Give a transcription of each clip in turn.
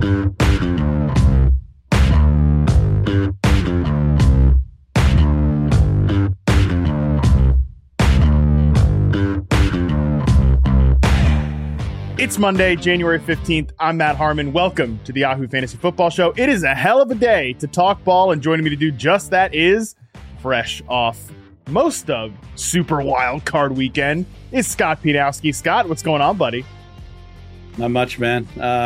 It's Monday, January 15th. I'm Matt Harmon. Welcome to the Yahoo Fantasy Football Show. It is a hell of a day to talk ball, and joining me to do just that is, fresh off most of Super Wild Card Weekend, is Scott Pianowski. Scott, what's going on, buddy? Not much, man.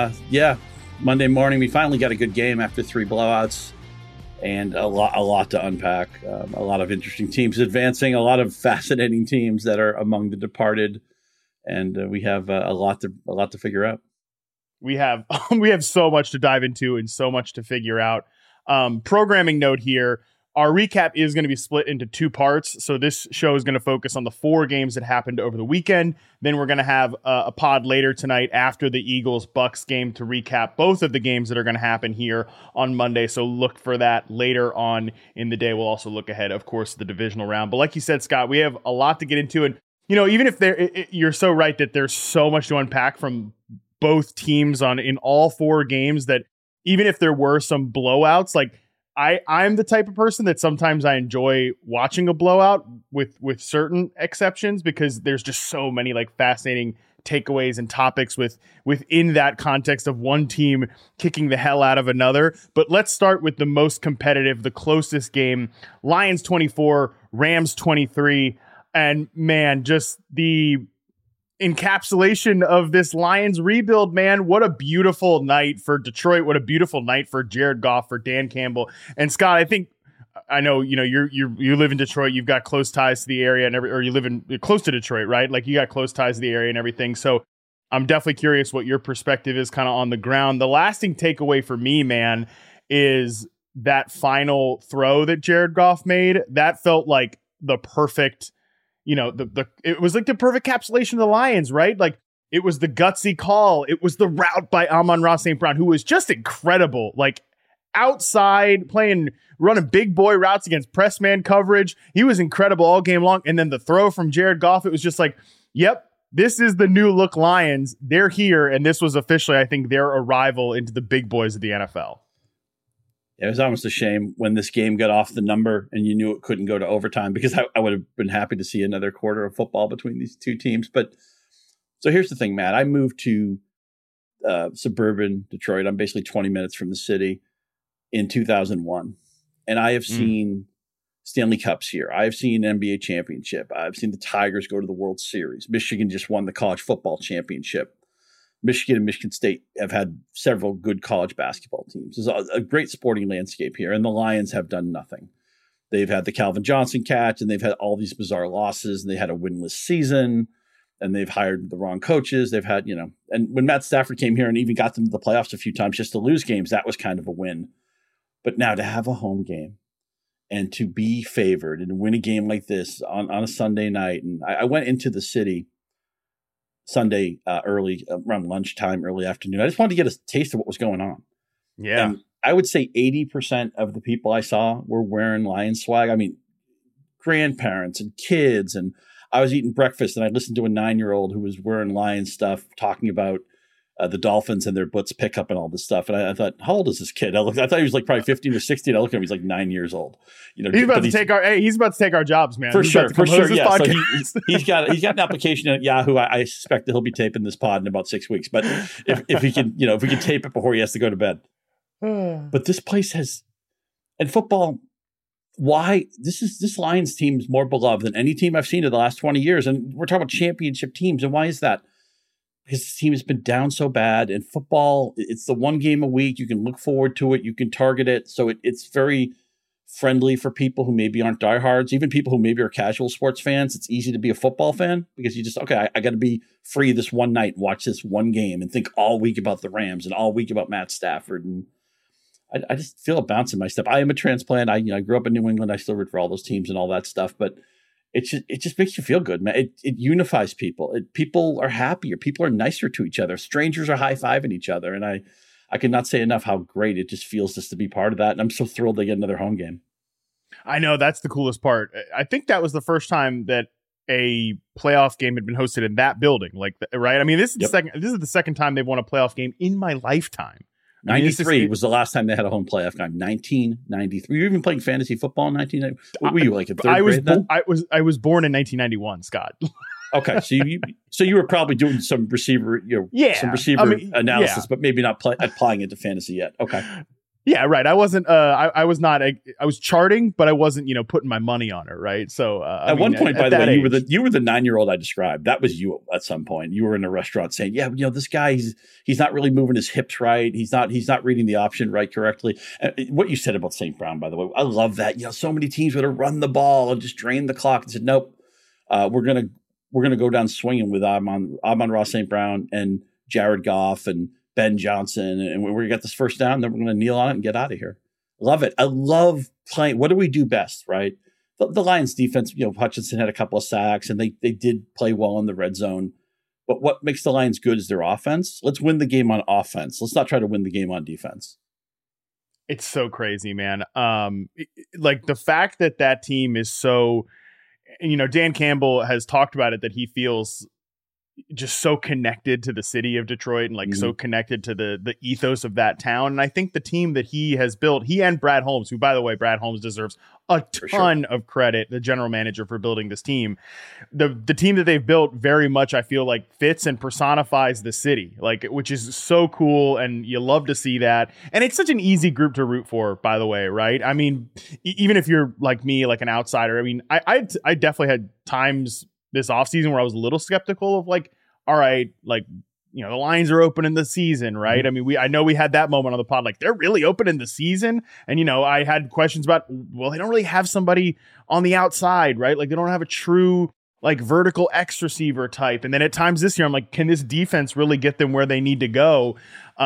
Monday morning, we finally got a good game after 3 blowouts, and a lot to unpack. A lot of interesting teams advancing, a lot of fascinating teams that are among the departed. And we have a lot to figure out. We have so much to dive into and so much to figure out. Programming note here: our recap is going to be split into 2 parts. So this show is going to focus on the 4 games that happened over the weekend. Then we're going to have a pod later tonight after the Eagles-Bucks game to recap both of the games that are going to happen here on Monday. So look for that later on in the day. We'll also look ahead, of course, to the divisional round. But like you said, Scott, we have a lot to get into. And you know, even if you're so right that there's so much to unpack from both teams in all 4 games, that even if there were some blowouts, like I'm the type of person that sometimes I enjoy watching a blowout with certain exceptions, because there's just so many like fascinating takeaways and topics within that context of one team kicking the hell out of another. But let's start with the most competitive, the closest game: Lions 24, Rams 23. And man, just the encapsulation of this Lions rebuild, man. What a beautiful night for Detroit. What a beautiful night for Jared Goff, for Dan Campbell. And Scott, I know, you know, you live in Detroit. You've got close ties to the area or you're close to Detroit, right? Like, you got close ties to the area and everything. So I'm definitely curious what your perspective is kind of on the ground. The lasting takeaway for me, man, is that final throw that Jared Goff made. That felt like the perfect, you know, it was like the perfect encapsulation of the Lions, right? Like, it was the gutsy call. It was the route by Amon-Ra St. Brown, who was just incredible. Like, outside running big boy routes against press man coverage. He was incredible all game long. And then the throw from Jared Goff, it was just like, yep, this is the new look Lions. They're here. And this was officially, I think, their arrival into the big boys of the NFL. It was almost a shame when this game got off the number and you knew it couldn't go to overtime, because I would have been happy to see another quarter of football between these 2 teams. But so here's the thing, Matt. I moved to suburban Detroit. I'm basically 20 minutes from the city in 2001. And I have seen Stanley Cups here. I've seen an NBA championship. I've seen the Tigers go to the World Series. Michigan just won the college football championship. Michigan and Michigan State have had several good college basketball teams. There's a great sporting landscape here, and the Lions have done nothing. They've had the Calvin Johnson catch, and they've had all these bizarre losses, and they had a winless season, and they've hired the wrong coaches. They've had, you know, and when Matt Stafford came here and even got them to the playoffs a few times just to lose games, that was kind of a win. But now to have a home game and to be favored and win a game like this on a Sunday night, and I went into the city Sunday early, around lunchtime, early afternoon. I just wanted to get a taste of what was going on. Yeah. And I would say 80% of the people I saw were wearing Lions swag. I mean, grandparents and kids. And I was eating breakfast and I listened to a 9-year-old who was wearing Lions stuff, talking about the Dolphins and their Butts pickup and all this stuff. And I thought, how old is this kid? I thought he was like probably 15 or 16. I looked at him, he's like 9 years old. You know, he's about to take our jobs, man. For sure. Yeah. So he's got an application at Yahoo. I suspect that he'll be taping this pod in about 6 weeks. But if he can, you know, if we can tape it before he has to go to bed. But this place has, and football, why this Lions team is more beloved than any team I've seen in the last 20 years. And we're talking about championship teams. And why is that? Because this team has been down so bad. And football, it's the one game a week. You can look forward to it. You can target it. So it's very friendly for people who maybe aren't diehards, even people who maybe are casual sports fans. It's easy to be a football fan because you just, okay, I got to be free this one night and watch this one game and think all week about the Rams and all week about Matt Stafford. And I just feel a bounce in my step. I am a transplant. I grew up in New England. I still root for all those teams and all that stuff. But it just makes you feel good, man. It unifies people. People are happier. People are nicer to each other. Strangers are high-fiving each other. And I cannot say enough how great it just feels just to be part of that. And I'm so thrilled to get another home game. I know, that's the coolest part. I think that was the first time that a playoff game had been hosted in that building. Like, right? I mean, this is the second time they've won a playoff game in my lifetime. I mean, 93 was the last time they had a home playoff game. 1993. You were even playing fantasy football in 1990. What were you, like in third grade then? I was born in 1991, Scott. Okay, so you were probably doing some receiver, analysis, but maybe not applying it to fantasy yet. Okay. Yeah, right. I wasn't. I was not. I was charting, but I wasn't. Putting my money on it. Right. So at one point, by the way, you were the 9-year-old I described. That was you at some point. You were in a restaurant saying, "Yeah, this guy, he's not really moving his hips right. He's not reading the option right correctly." What you said about St. Brown, by the way, I love that. So many teams would have run the ball and just drained the clock and said, "Nope, we're gonna go down swinging with Amon-Ra St. Brown and Jared Goff and Ben Johnson, and we're going to get this first down, then we're going to kneel on it and get out of here." Love it. I love playing. What do we do best, right? The Lions defense, Hutchinson had a couple of sacks, and they did play well in the red zone. But what makes the Lions good is their offense. Let's win the game on offense. Let's not try to win the game on defense. It's so crazy, man. Like the fact that team is so, Dan Campbell has talked about it, that he feels just so connected to the city of Detroit and so connected to the ethos of that town. And I think the team that he has built, he and Brad Holmes, who, by the way, Brad Holmes deserves a ton of credit, the general manager, for building this team. The team that they've built very much, I feel like, fits and personifies the city, which is so cool. And you love to see that. And it's such an easy group to root for, by the way, right? I mean, even if you're like me, like an outsider, I mean, I definitely had times this offseason where I was a little skeptical of all right, the Lions are opening the season, right? Mm-hmm. I mean, I know we had that moment on the pod, they're really opening the season. And, I had questions about, well, they don't really have somebody on the outside, right? They don't have a true vertical X receiver type. And then at times this year, I'm like, can this defense really get them where they need to go?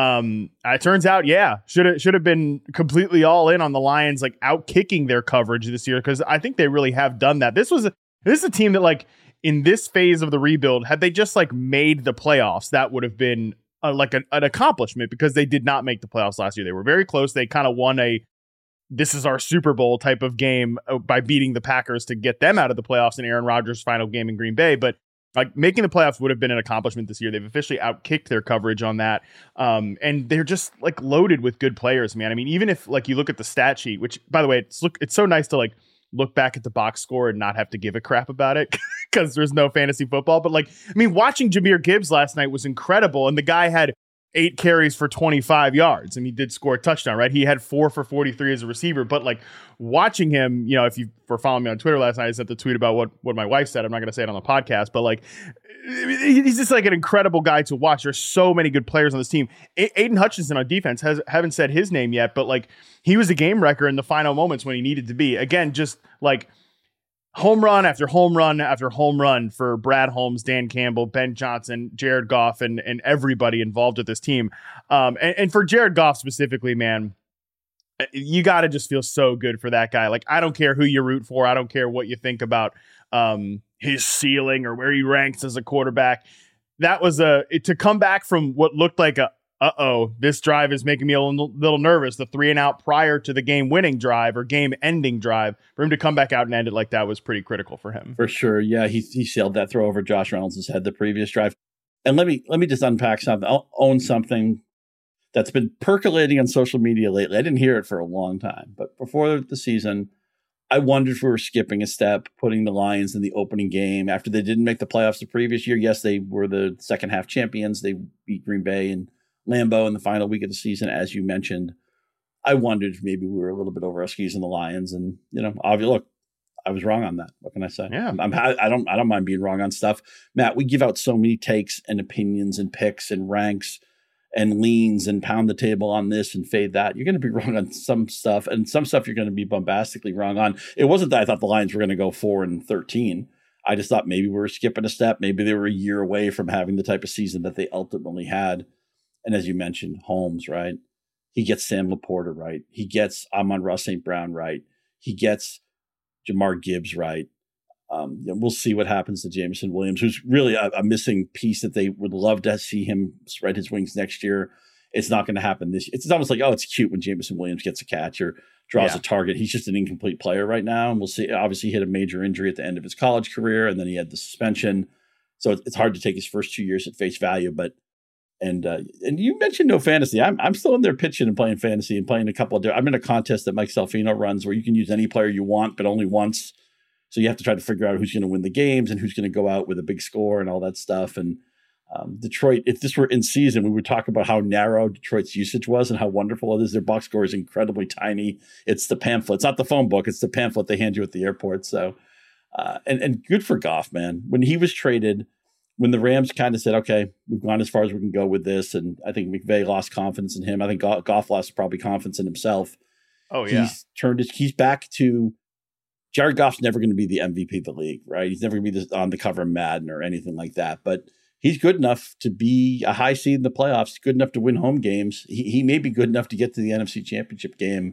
It turns out, yeah, should have been completely all in on the Lions, out kicking their coverage this year, because I think they really have done that. This is a team that in this phase of the rebuild, had they just made the playoffs, that would have been an accomplishment, because they did not make the playoffs last year. They were very close. They kind of won this is our Super Bowl type of game by beating the Packers to get them out of the playoffs in Aaron Rodgers' final game in Green Bay. But making the playoffs would have been an accomplishment this year. They've officially outkicked their coverage on that. And they're just loaded with good players, man. I mean, even if you look at the stat sheet, which, by the way, it's so nice to look back at the box score and not have to give a crap about it because there's no fantasy football. But watching Jahmyr Gibbs last night was incredible. And the guy had 8 carries for 25 yards, and he did score a touchdown, right? He had 4 for 43 as a receiver. But watching him, if you were following me on Twitter last night, I sent the tweet about what my wife said. I'm not going to say it on the podcast, but he's just an incredible guy to watch. There's so many good players on this team. Aiden Hutchinson on defense haven't said his name yet, but he was a game wrecker in the final moments when he needed to be. Again, just home run after home run after home run for Brad Holmes, Dan Campbell, Ben Johnson, Jared Goff, and everybody involved with this team. And for Jared Goff specifically, man, you got to just feel so good for that guy. I don't care who you root for. I don't care what you think about his ceiling or where he ranks as a quarterback. That was to come back from what looked like this drive is making me a little nervous. The 3-and-out prior to the game-winning drive or game-ending drive, for him to come back out and end it like that was pretty critical for him. For sure, yeah, he sailed that throw over Josh Reynolds' head the previous drive. And let me just unpack something. I'll own something that's been percolating on social media lately. I didn't hear it for a long time, but before the season, I wondered if we were skipping a step, putting the Lions in the opening game after they didn't make the playoffs the previous year. Yes, they were the second half champions. They beat Green Bay and Lambeau in the final week of the season, as you mentioned. I wondered if maybe we were a little bit over our skis in the Lions, and obviously, look, I was wrong on that. What can I say? Yeah, I don't mind being wrong on stuff. Matt, we give out so many takes and opinions and picks and ranks and leans and pound the table on this and fade that. You're going to be wrong on some stuff, and some stuff you're going to be bombastically wrong on. It wasn't that I thought the Lions were going to go 4-13. I just thought maybe we were skipping a step. Maybe they were a year away from having the type of season that they ultimately had. And as you mentioned, Holmes, right? He gets Sam Laporta right. He gets Amon-Ra St. Brown right. He gets Jahmyr Gibbs right. We'll see what happens to Jameson Williams, who's really a missing piece that they would love to see him spread his wings next year. It's not going to happen this year. It's almost like, it's cute when Jameson Williams gets a catch or draws a target. He's just an incomplete player right now. And we'll see. Obviously, he had a major injury at the end of his college career, and then he had the suspension. So it's hard to take his first 2 years at face value, but And you mentioned no fantasy. I'm still in there pitching and playing fantasy and playing a couple of. I'm in a contest that Mike Salfino runs where you can use any player you want, but only once. So you have to try to figure out who's going to win the games and who's going to go out with a big score and all that stuff. And Detroit, if this were in season, we would talk about how narrow Detroit's usage was and how wonderful it is. Their box score is incredibly tiny. It's the pamphlet. It's not the phone book. It's the pamphlet they hand you at the airport. So, and good for Goff, man. When he was traded, when the Rams kind of said, okay, we've gone as far as we can go with this, and I think McVay lost confidence in him. I think Goff lost probably confidence in himself. Oh, yeah. He's back to Jared Goff's never going to be the MVP of the league, right? He's never going to be on the cover of Madden or anything like that. But he's good enough to be a high seed in the playoffs, good enough to win home games. He may be good enough to get to the NFC Championship game.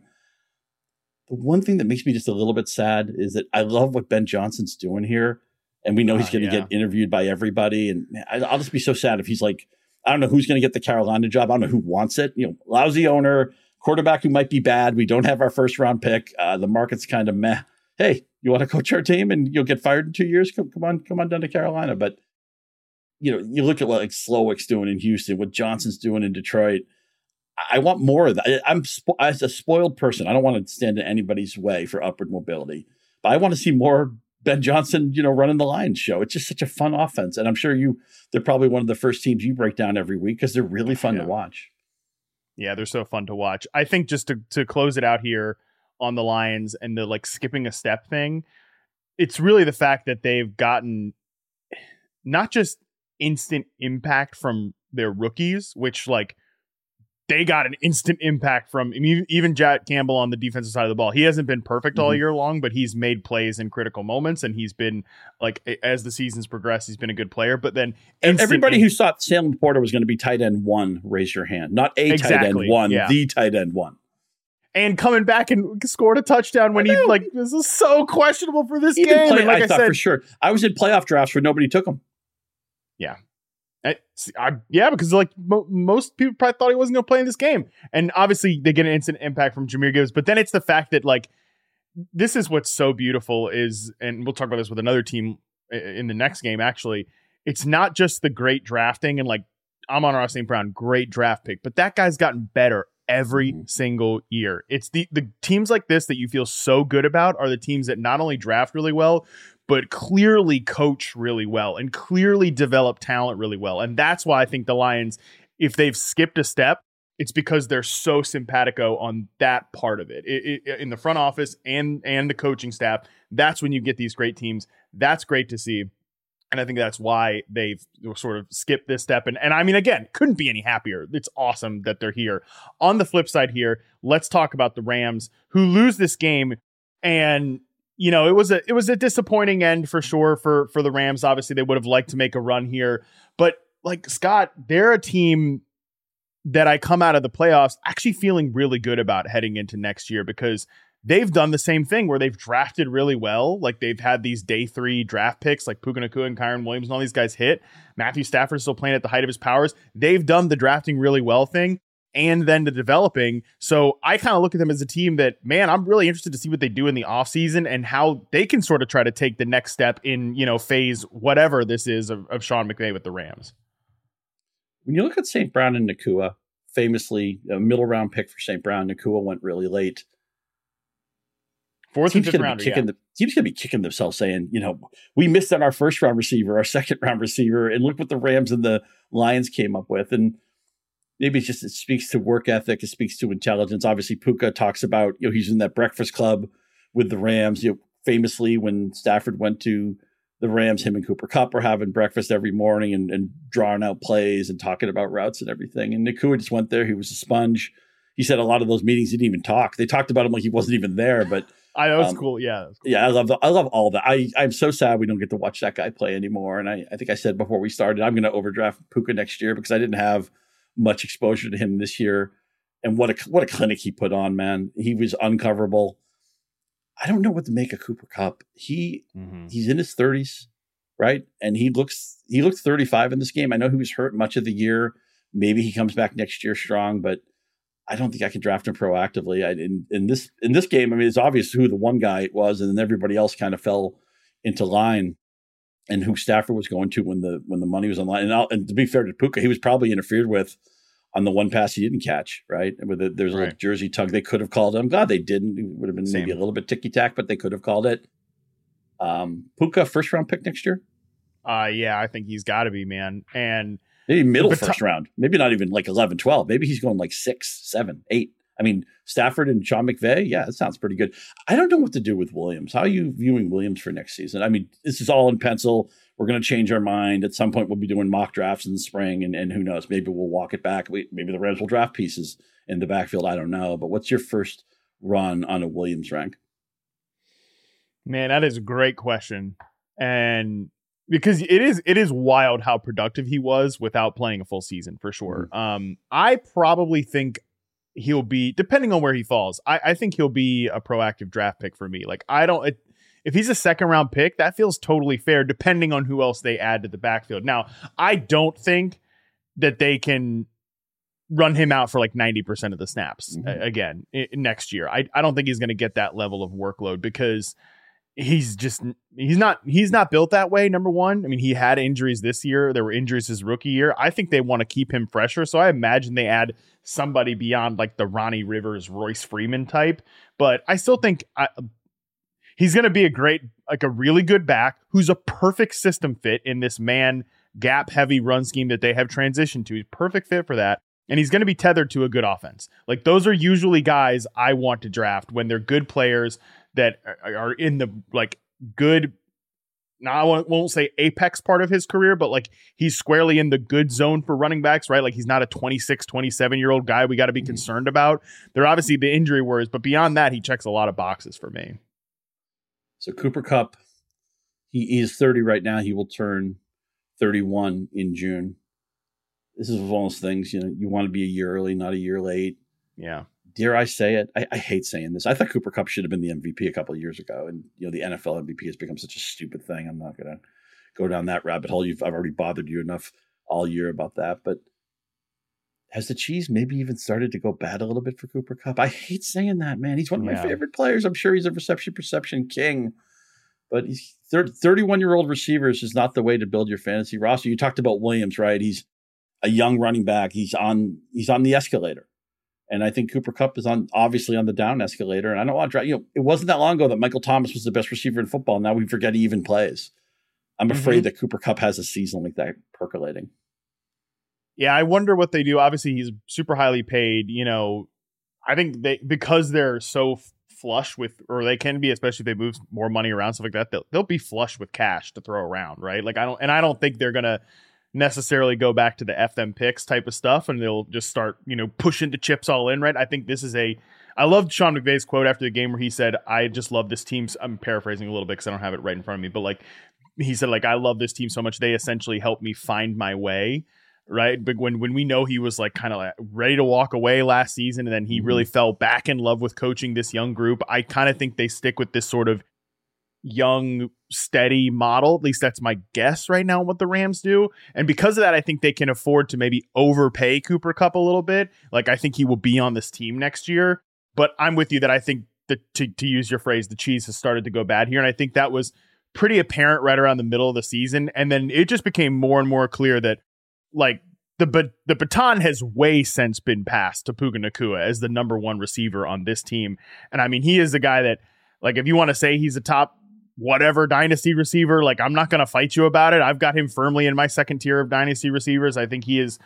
The one thing that makes me just a little bit sad is that I love what Ben Johnson's doing here. And we know he's going to get interviewed by everybody. And man, I'll just be so sad if he's like, I don't know who's going to get the Carolina job. I don't know who wants it. Lousy owner, quarterback who might be bad. We don't have our first round pick. The market's kind of meh. Hey, you want to coach our team and you'll get fired in 2 years? Come on down to Carolina. But, you look at what like Slowick's doing in Houston, what Johnson's doing in Detroit. I want more of that. As a spoiled person, I don't want to stand in anybody's way for upward mobility. But I want to see more Ben Johnson, running the Lions show. It's just such a fun offense. And I'm sure they're probably one of the first teams you break down every week because they're really fun to watch. Yeah, they're so fun to watch. I think just to close it out here on the Lions and the like skipping a step thing, it's really the fact that they've gotten not just instant impact from their rookies, which like they got an instant impact from even Jack Campbell on the defensive side of the ball. He hasn't been perfect all year long, but he's made plays in critical moments, and he's been like, as the seasons progress, he's been a good player. But then everybody who thought Salem Porter was going to be tight end 1, raise your hand. Not a tight end 1, the tight end 1. And coming back and scored a touchdown when this is so questionable for this game. I thought for sure. I was in playoff drafts where nobody took him. Yeah. Because like most people probably thought he wasn't going to play in this game. And obviously they get an instant impact from Jahmyr Gibbs. But then it's the fact that like, this is what's so beautiful is, and we'll talk about this with another team in the next game, actually, it's not just the great drafting and like Amon-Ra St. Brown, great draft pick, but that guy's gotten better every single year. It's the teams like this that you feel so good about are the teams that not only draft really well, but clearly coach really well and clearly develop talent really well. And that's why I think the Lions, if they've skipped a step, it's because they're so simpatico on that part of it. In the front office and the coaching staff. That's when you get these great teams. That's great to see. And I think that's why they've sort of skipped this step. And I mean, again, couldn't be any happier. It's awesome that they're here. On the flip side here, let's talk about the Rams who lose this game. And it was a disappointing end for sure for the Rams. Obviously, they would have liked to make a run here. But like Scott, they're a team that I come out of the playoffs actually feeling really good about heading into next year because they've done the same thing where they've drafted really well. Like they've had these day 3 draft picks like Puka Nacua and Kyron Williams and all these guys hit. Matthew Stafford's still playing at the height of his powers. They've done the drafting really well thing and then the developing. So I kind of look at them as a team that, man, I'm really interested to see what they do in the offseason and how they can sort of try to take the next step in, phase whatever this is of Sean McVay with the Rams. When you look at St. Brown and Nacua, famously a middle round pick for St. Brown, Nacua went really late. 4th and 5th round. Teams going to be kicking themselves saying, we missed on our first round receiver, our second round receiver, and look what the Rams and the Lions came up with. And maybe it speaks to work ethic. It speaks to intelligence. Obviously, Puka talks about, he's in that breakfast club with the Rams. Famously, when Stafford went to the Rams, him and Cooper Kupp were having breakfast every morning and drawing out plays and talking about routes and everything. And Nacua just went there. He was a sponge. He said a lot of those meetings he didn't even talk. They talked about him like he wasn't even there. But I know it's cool. Yeah. Cool. Yeah. I love all of that. I'm so sad we don't get to watch that guy play anymore. And I think I said before we started, I'm going to overdraft Puka next year because I didn't have much exposure to him this year. And what a clinic he put on, man. He was uncoverable. I don't know what to make of Cooper Kupp. He's in his 30s, right? And he looked 35 in this game. I know he was hurt much of the year. Maybe he comes back next year strong, but I don't think I can draft him proactively. In this game, I mean, it's obvious who the one guy was, and then everybody else kind of fell into line. and who Stafford was going to when the money was on the line. And to be fair to Puka, he was probably interfered with on the one pass he didn't catch, right? There's a little jersey tug they could have called it. I'm glad they didn't. It would have been maybe a little bit ticky-tack, but they could have called it. Puka, first-round pick next year? Yeah, I think he's got to be, man. And maybe middle first round. Maybe not even like 11, 12. Maybe he's going like 6, 7, 8. I mean, Stafford and Sean McVay, yeah, that sounds pretty good. I don't know what to do with Williams. How are you viewing Williams for next season? I mean, this is all in pencil. We're going to change our mind. At some point, we'll be doing mock drafts in the spring, and who knows? Maybe we'll walk it back. Maybe the Reds will draft pieces in the backfield. I don't know. But what's your first run on a Williams rank? Man, that is a great question. And because it is wild how productive he was without playing a full season, for sure. Mm-hmm. I probably think he'll be, depending on where he falls, I think he'll be a proactive draft pick for me. Like, if he's a second round pick, that feels totally fair, depending on who else they add to the backfield. Now, I don't think that they can run him out for like 90% of the snaps again next year. I don't think he's going to get that level of workload because he's not built that way. Number one, I mean, he had injuries this year. There were injuries his rookie year. I think they want to keep him fresher. So I imagine they add somebody beyond like the Ronnie Rivers, Royce Freeman type. But I still think he's going to be a really good back who's a perfect system fit in this man gap heavy run scheme that they have transitioned to. He's perfect fit for that. And he's going to be tethered to a good offense. Like, those are usually guys I want to draft when they're good players that are in the like good. Now, I won't say apex part of his career, but like he's squarely in the good zone for running backs, right? Like, he's not a 26, 27-year-old guy we got to be concerned about. There are obviously the injury worries, but beyond that, he checks a lot of boxes for me. So Cooper Kupp, he is 30 right now. He will turn 31 in June. This is one of those things, you want to be a year early, not a year late. Yeah. Dare I say it? I hate saying this. I thought Cooper Kupp should have been the MVP a couple of years ago. And, the NFL MVP has become such a stupid thing. I'm not going to go down that rabbit hole. I've already bothered you enough all year about that. But has the cheese maybe even started to go bad a little bit for Cooper Kupp? I hate saying that, man. He's one of my favorite players. I'm sure he's a perception king. But he's 31-year-old receivers is not the way to build your fantasy roster. You talked about Williams, right? He's a young running back. He's on the escalator. And I think Cooper Kupp is obviously on the down escalator. And I don't want to it wasn't that long ago that Michael Thomas was the best receiver in football. Now we forget he even plays. I'm afraid that Cooper Kupp has a season like that percolating. Yeah, I wonder what they do. Obviously, he's super highly paid. I think because they're so flush with, or they can be, especially if they move more money around, stuff like that, they'll be flush with cash to throw around, right? Like, I don't think they're gonna necessarily go back to the F them picks type of stuff and they'll just start, pushing the chips all in, right? I think this is I loved Sean McVay's quote after the game where he said, I just love this team. I'm paraphrasing a little bit because I don't have it right in front of me, but like he said, like, I love this team so much. They essentially helped me find my way. Right. But when we know he was like kind of like ready to walk away last season and then he really fell back in love with coaching this young group, I kind of think they stick with this sort of young, steady model. At least that's my guess right now what the Rams do. And because of that, I think they can afford to maybe overpay Cooper Kupp a little bit. Like, I think he will be on this team next year. But I'm with you that I think that to use your phrase, the cheese has started to go bad here. And I think that was pretty apparent right around the middle of the season. And then it just became more and more clear that like the baton has way since been passed to Puka Nacua as the number one receiver on this team. And I mean, he is the guy that, like, if you want to say he's a top whatever dynasty receiver, like, I'm not going to fight you about it. I've got him firmly in my second tier of dynasty receivers. I think he is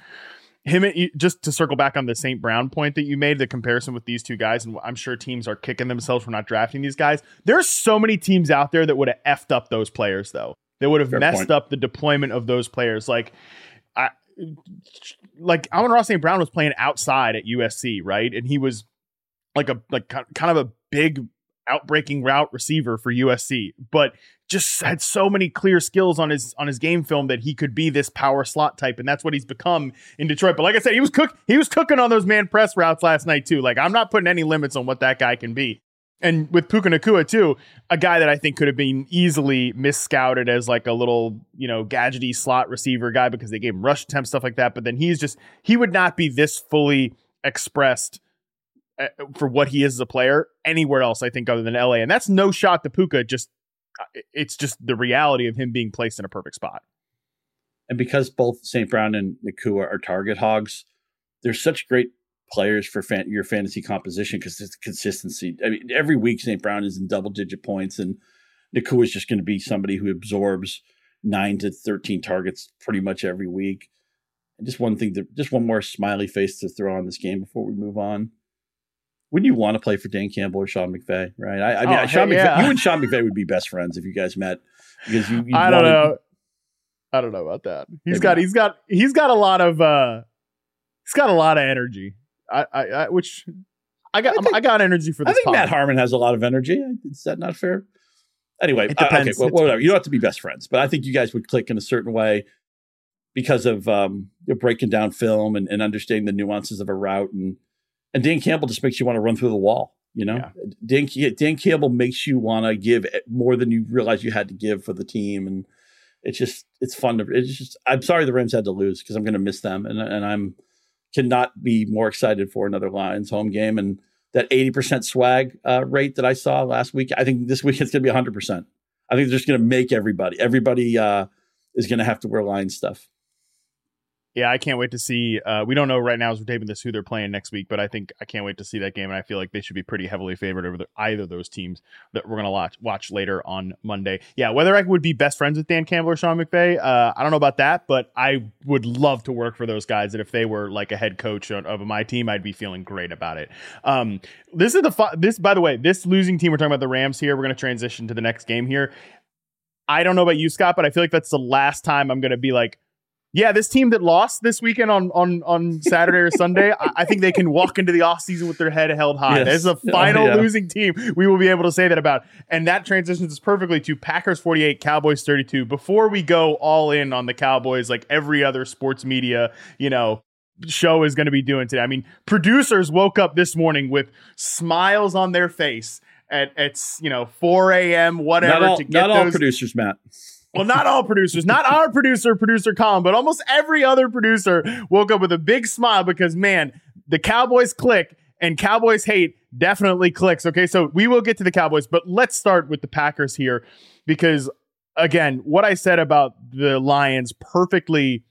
just to circle back on the St. Brown point that you made, the comparison with these two guys. And I'm sure teams are kicking themselves for not drafting these guys. There's so many teams out there that would have effed up those players though. They would have messed up the deployment of those players. Like Amon-Ra St. Brown was playing outside at USC, right? And he was kind of a big outbreaking route receiver for USC, but just had so many clear skills on his game film that he could be this power slot type, and that's what he's become in Detroit. But like I said, he was cooking on those man press routes last night too. Like, I'm not putting any limits on what that guy can be. And with Puka Nacua too, a guy that I think could have been easily mis-scouted as like a little, gadgety slot receiver guy because they gave him rush attempts, stuff like that. But then he would not be this fully expressed for what he is as a player anywhere else, I think, other than LA. And that's no shot to Puka, just it's just the reality of him being placed in a perfect spot. And because both St. Brown and Nacua are target hogs, they're such great players for your fantasy composition because it's consistency. I mean, every week St. Brown is in double-digit points, and Nacua is just going to be somebody who absorbs 9 to 13 targets pretty much every week. And just one more smiley face to throw on this game before we move on. Wouldn't you want to play for Dan Campbell or Sean McVay, right? I mean, McVay, you and Sean McVay would be best friends if you guys met. Because I don't know. I don't know about that. He's got a lot of energy. I got energy for this. I think Matt Harmon has a lot of energy. Is that not fair? Anyway, okay, well, whatever. You don't have to be best friends, but I think you guys would click in a certain way because of breaking down film and understanding the nuances of a route, and Dan Campbell just makes you want to run through the wall. You know, yeah. Dan Campbell makes you want to give more than you realize you had to give for the team, and it's fun I'm sorry the Rams had to lose because I'm going to miss them, and I'm cannot be more excited for another Lions home game. And that 80% swag rate that I saw last week, I think this week it's going to be 100%. I think they're just going to make everybody is going to have to wear Lions stuff. Yeah, I can't wait to see. We don't know right now as we're taping this who they're playing next week, but I can't wait to see that game, and I feel like they should be pretty heavily favored over either of those teams that we're going to watch later on Monday. Yeah, whether I would be best friends with Dan Campbell or Sean McVay, I don't know about that, but I would love to work for those guys, and if they were like a head coach of my team, I'd be feeling great about it. This by the way, this losing team, we're talking about the Rams here. We're going to transition to the next game here. I don't know about you, Scott, but I feel like that's the last time I'm going to be like, yeah, this team that lost this weekend on Saturday or Sunday, I think they can walk into the offseason with their head held high. Yes. There's a final losing team we will be able to say that about. And that transitions us perfectly to Packers 48, Cowboys 32. Before we go all in on the Cowboys, like every other sports media, show is going to be doing today. I mean, producers woke up this morning with smiles on their face at 4 a.m., whatever. Not all producers, Matt. Well, not all producers, not our producer Colin, but almost every other producer woke up with a big smile because, man, the Cowboys click and Cowboys hate definitely clicks. Okay, so we will get to the Cowboys, but let's start with the Packers here because, again, what I said about the Lions perfectly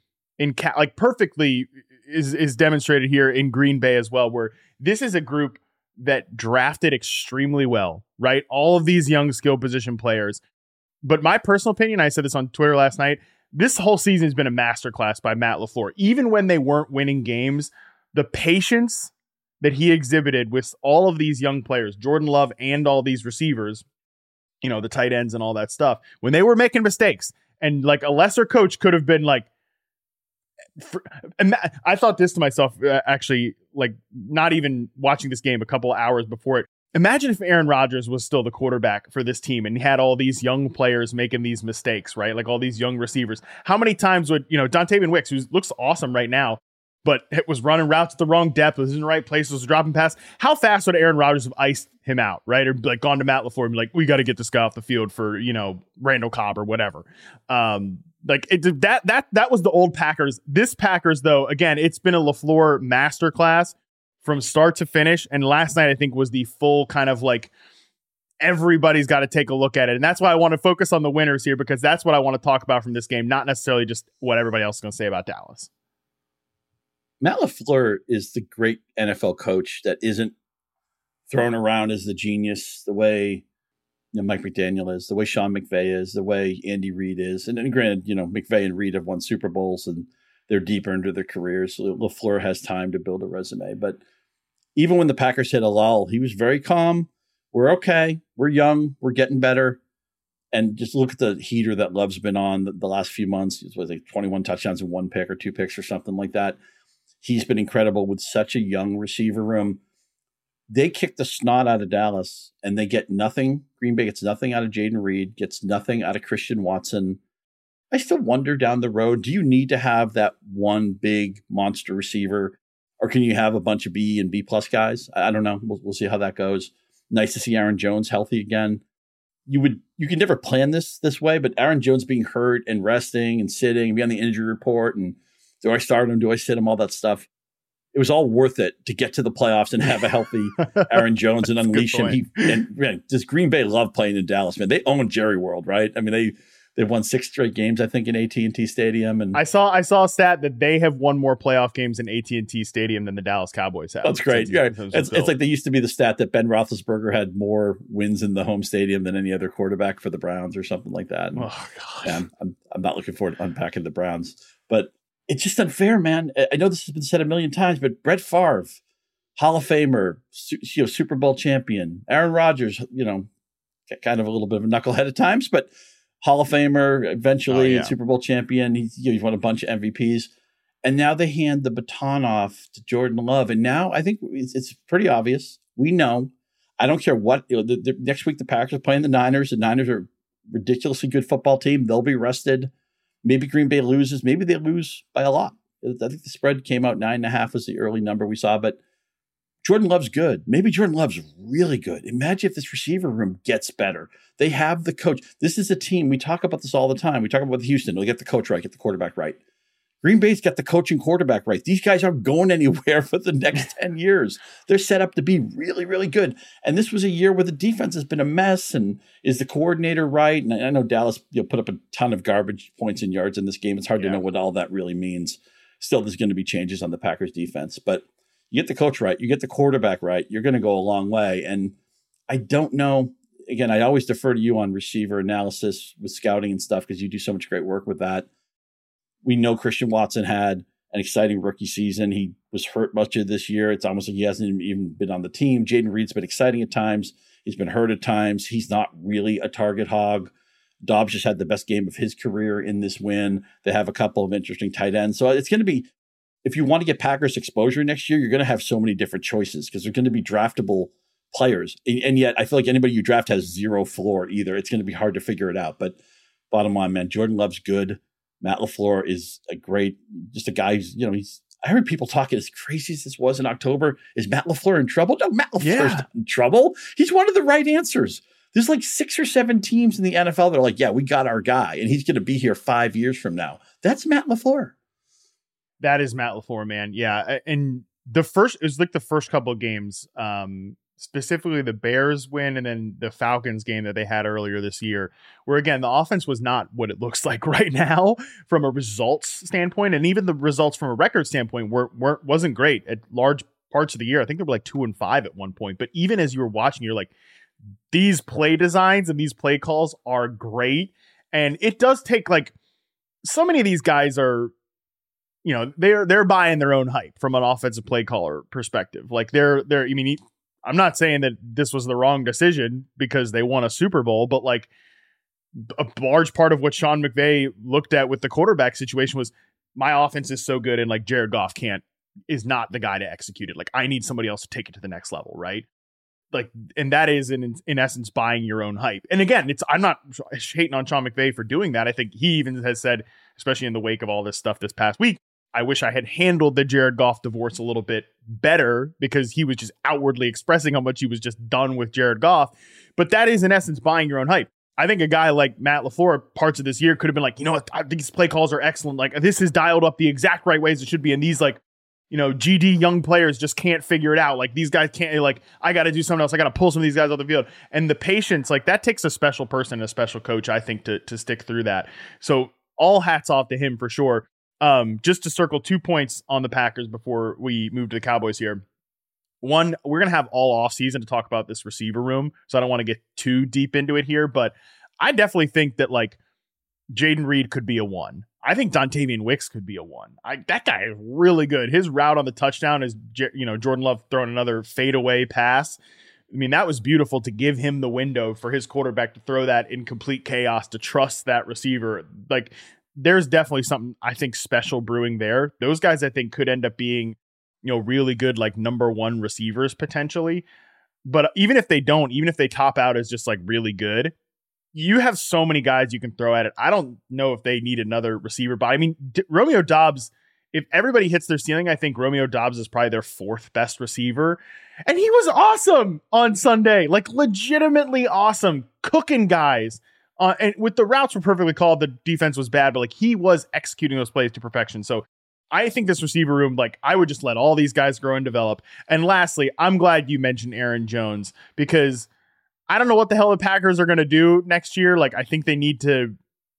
is demonstrated here in Green Bay as well, where this is a group that drafted extremely well, right? All of these young skill position players. But my personal opinion, I said this on Twitter last night, this whole season has been a masterclass by Matt LaFleur. Even when they weren't winning games, the patience that he exhibited with all of these young players, Jordan Love and all these receivers, the tight ends and all that stuff, when they were making mistakes, and like a lesser coach could have been like, I thought this to myself, actually, like not even watching this game a couple hours before it. Imagine if Aaron Rodgers was still the quarterback for this team and he had all these young players making these mistakes, right? Like all these young receivers. How many times would, Dontayvion Wicks, who looks awesome right now, but it was running routes at the wrong depth, was in the right place, was dropping pass. How fast would Aaron Rodgers have iced him out, right? Or like gone to Matt LaFleur and be like, we got to get this guy off the field for, Randall Cobb or whatever. That was the old Packers. This Packers, though, again, it's been a LaFleur masterclass from start to finish. And last night, I think, was the full kind of like everybody's got to take a look at it. And that's why I want to focus on the winners here, because that's what I want to talk about from this game, not necessarily just what everybody else is going to say about Dallas. Matt LaFleur is the great NFL coach that isn't thrown around as the genius the way Mike McDaniel is, the way Sean McVay is, the way Andy Reid is. And granted, McVay and Reid have won Super Bowls and they're deeper into their careers. So LaFleur has time to build a resume. But even when the Packers hit a lull, he was very calm. We're okay. We're young. We're getting better. And just look at the heater that Love's been on the last few months. It was like 21 touchdowns and 1 pick or 2 picks or something like that. He's been incredible with such a young receiver room. They kick the snot out of Dallas and they get nothing. Green Bay gets nothing out of Jaden Reed, gets nothing out of Christian Watson. I still wonder down the road, do you need to have that one big monster receiver, or can you have a bunch of B and B plus guys? I don't know. We'll see how that goes. Nice to see Aaron Jones healthy again. You can never plan this way, but Aaron Jones being hurt and resting and sitting and be on the injury report and do I start him? Do I sit him? All that stuff. it was all worth it to get to the playoffs and have a healthy Aaron Jones and unleash him. Does Green Bay love playing in Dallas, man? They own Jerry World, right? I mean, they've won 6 straight games, I think, in AT&T Stadium. And I saw a stat that they have won more playoff games in AT&T Stadium than the Dallas Cowboys have. That's great. It's like they used to be the stat that Ben Roethlisberger had more wins in the home stadium than any other quarterback for the Browns or something like that. And, I'm not looking forward to unpacking the Browns, but it's just unfair, man. I know this has been said a million times, but Brett Favre, Hall of Famer, Super Bowl champion, Aaron Rodgers, kind of a little bit of a knucklehead at times, but Hall of Famer, eventually Super Bowl champion. He's won a bunch of MVPs. And now they hand the baton off to Jordan Love. And now I think it's pretty obvious. We know. I don't care what. Next week, the Packers are playing the Niners. The Niners are a ridiculously good football team. They'll be rested. Maybe Green Bay loses. Maybe they lose by a lot. I think the spread came out 9.5 was the early number we saw. But Jordan Love's good. Maybe Jordan Love's really good. Imagine if this receiver room gets better. They have the coach. This is a team. We talk about this all the time. We talk about Houston. They'll get the coach right, get the quarterback right. Green Bay's got the coach and quarterback right. These guys aren't going anywhere for the next 10 years. They're set up to be really, really good. And this was a year where the defense has been a mess. And is the coordinator right? And I know Dallas put up a ton of garbage points and yards in this game. It's hard to know what all that really means. Still, there's going to be changes on the Packers defense. But you get the coach right, you get the quarterback right, you're going to go a long way. And I don't know. Again, I always defer to you on receiver analysis with scouting and stuff because you do so much great work with that. We know Christian Watson had an exciting rookie season. He was hurt much of this year. It's almost like he hasn't even been on the team. Jaden Reed's been exciting at times. He's been hurt at times. He's not really a target hog. Dobbs just had the best game of his career in this win. They have a couple of interesting tight ends. So it's going to be, if you want to get Packers exposure next year, you're going to have so many different choices because they're going to be draftable players. And yet I feel like anybody you draft has zero floor either. It's going to be hard to figure it out. But bottom line, man, Jordan Love's good. Matt LaFleur is just a guy who's, I heard people talking as crazy as this was in October. Is Matt LaFleur in trouble? No, Matt LaFleur's not in trouble. He's one of the right answers. There's like 6 or 7 teams in the NFL that are like, yeah, we got our guy and he's going to be here 5 years from now. That's Matt LaFleur. That is Matt LaFleur, man. Yeah. And it was like the first couple of games, specifically the Bears win and then the Falcons game that they had earlier this year, where again, the offense was not what it looks like right now from a results standpoint. And even the results from a record standpoint wasn't great at large parts of the year. I think they were like 2-5 at one point. But even as you were watching, you're like, these play designs and these play calls are great. And it does take so many of these guys are, they're buying their own hype from an offensive play caller perspective. Like I'm not saying that this was the wrong decision because they won a Super Bowl, but like a large part of what Sean McVay looked at with the quarterback situation was my offense is so good and like Jared Goff is not the guy to execute it. Like I need somebody else to take it to the next level. Right. Like, and that is in essence buying your own hype. And again, I'm not hating on Sean McVay for doing that. I think he even has said, especially in the wake of all this stuff this past week, I wish I had handled the Jared Goff divorce a little bit better because he was just outwardly expressing how much he was just done with Jared Goff. But that is in essence buying your own hype. I think a guy like Matt LaFleur parts of this year could have been like, I think these play calls are excellent. Like this is dialed up the exact right ways it should be. And these GD young players just can't figure it out. Like these guys can't, I got to do something else. I got to pull some of these guys off the field. And the patience, that takes a special person, a special coach, I think, to stick through that. So all hats off to him for sure. Just to circle 2 points on the Packers before we move to the Cowboys here. One, we're going to have all off season to talk about this receiver room. So I don't want to get too deep into it here, but I definitely think that Jaden Reed could be a 1. I think Dontavian Wicks could be a 1. That guy is really good. His route on the touchdown is, Jordan Love throwing another fadeaway pass. I mean, that was beautiful to give him the window for his quarterback to throw that in complete chaos, to trust that receiver. There's definitely something I think special brewing there. Those guys I think could end up being, really good, number 1 receivers potentially. But even if they don't, even if they top out as just really good, you have so many guys you can throw at it. I don't know if they need another receiver, but I mean, Romeo Doubs, if everybody hits their ceiling, I think Romeo Doubs is probably their 4th best receiver. And he was awesome on Sunday, legitimately awesome, cooking guys. And with the routes were perfectly called, the defense was bad, but he was executing those plays to perfection. So I think this receiver room, like, I would just let all these guys grow and develop. And lastly, I'm glad you mentioned Aaron Jones, because I don't know what the hell the Packers are going to do next year. Like, I think they need to,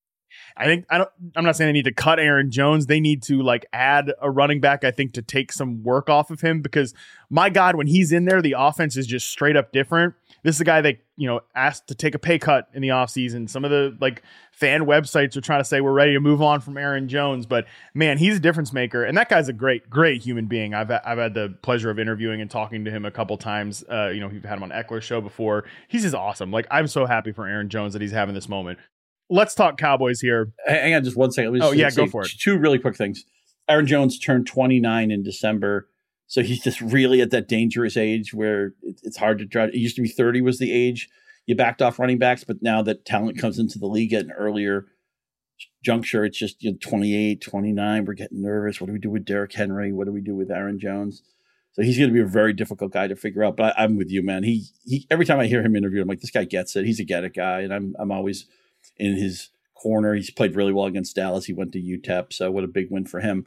I'm not saying they need to cut Aaron Jones. They need to like add a running back, I think, to take some work off of him, because my God, when he's in there, the offense is just straight up different. This is a guy that, asked to take a pay cut in the offseason. Some of the like fan websites are trying to say we're ready to move on from Aaron Jones, but man, he's a difference maker. And that guy's a great, great human being. I've had the pleasure of interviewing and talking to him a couple times. We've had him on Eckler's show before. He's just awesome. Like, I'm so happy for Aaron Jones that he's having this moment. Let's talk Cowboys here. Hang on just 1 second. Go for it. Two really quick things. Aaron Jones turned 29 in December. So he's just really at that dangerous age where it's hard to try. It used to be 30 was the age you backed off running backs, but now that talent comes into the league at an earlier juncture, it's just 28, 29. We're getting nervous. What do we do with Derrick Henry? What do we do with Aaron Jones? So he's going to be a very difficult guy to figure out. But I'm with you, man. He every time I hear him interviewed, I'm like, this guy gets it. He's a get it guy, and I'm always in his corner. He's played really well against Dallas. He went to UTEP, so what a big win for him.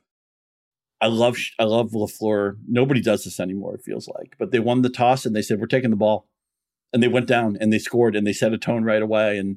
I love LaFleur. Nobody does this anymore, it feels like. But they won the toss and they said, we're taking the ball. And they went down and they scored and they set a tone right away. And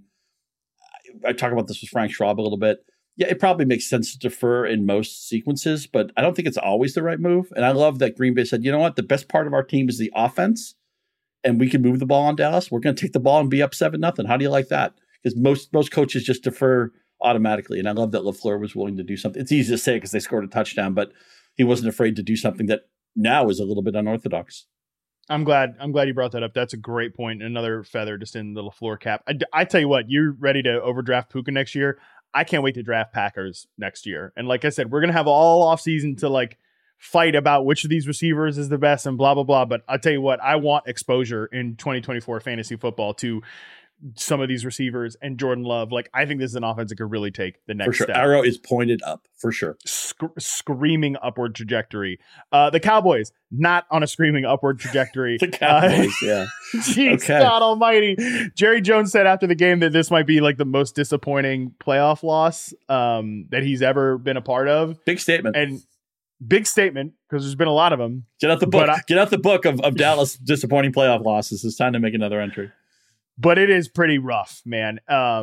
I talk about this with Frank Schwab a little bit. Yeah, it probably makes sense to defer in most sequences, but I don't think it's always the right move. And I love that Green Bay said, you know what? The best part of our team is the offense, and we can move the ball on Dallas. We're going to take the ball and be up 7-0. How do you like that? Because most coaches just defer automatically. And I love that LaFleur was willing to do something. It's easy to say because they scored a touchdown, but he wasn't afraid to do something that now is a little bit unorthodox. I'm glad you brought that up. That's a great point. Another feather just in the LaFleur cap. I tell you what, you're ready to overdraft Puka next year. I can't wait to draft Packers next year. And like I said, we're going to have all offseason to like fight about which of these receivers is the best and blah, blah, blah. But I'll tell you what, I want exposure in 2024 fantasy football to some of these receivers and Jordan Love. Like, I think this is an offense that could really take the next step. Arrow is pointed up for sure. Screaming upward trajectory. The Cowboys, not on a screaming upward trajectory. The Cowboys, yeah. Jeez, okay. God almighty. Jerry Jones said after the game that this might be like the most disappointing playoff loss that he's ever been a part of. Big statement. And big statement, because there's been a lot of them. Get out the book. Get out the book of Dallas disappointing playoff losses. It's time to make another entry. But it is pretty rough, man. I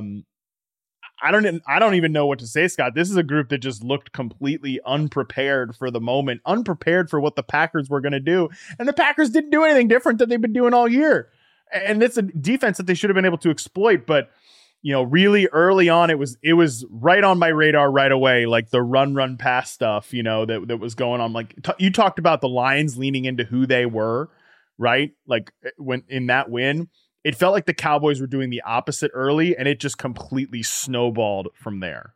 don't even know what to say, Scott. This is a group that just looked completely unprepared for the moment, unprepared for what the Packers were going to do. And the Packers didn't do anything different that they've been doing all year. And it's a defense that they should have been able to exploit. But, really early on, it was right on my radar right away, like the run pass stuff, that was going on. Like you talked about the Lions leaning into who they were, right? Like when in that win. It felt like the Cowboys were doing the opposite early, and it just completely snowballed from there.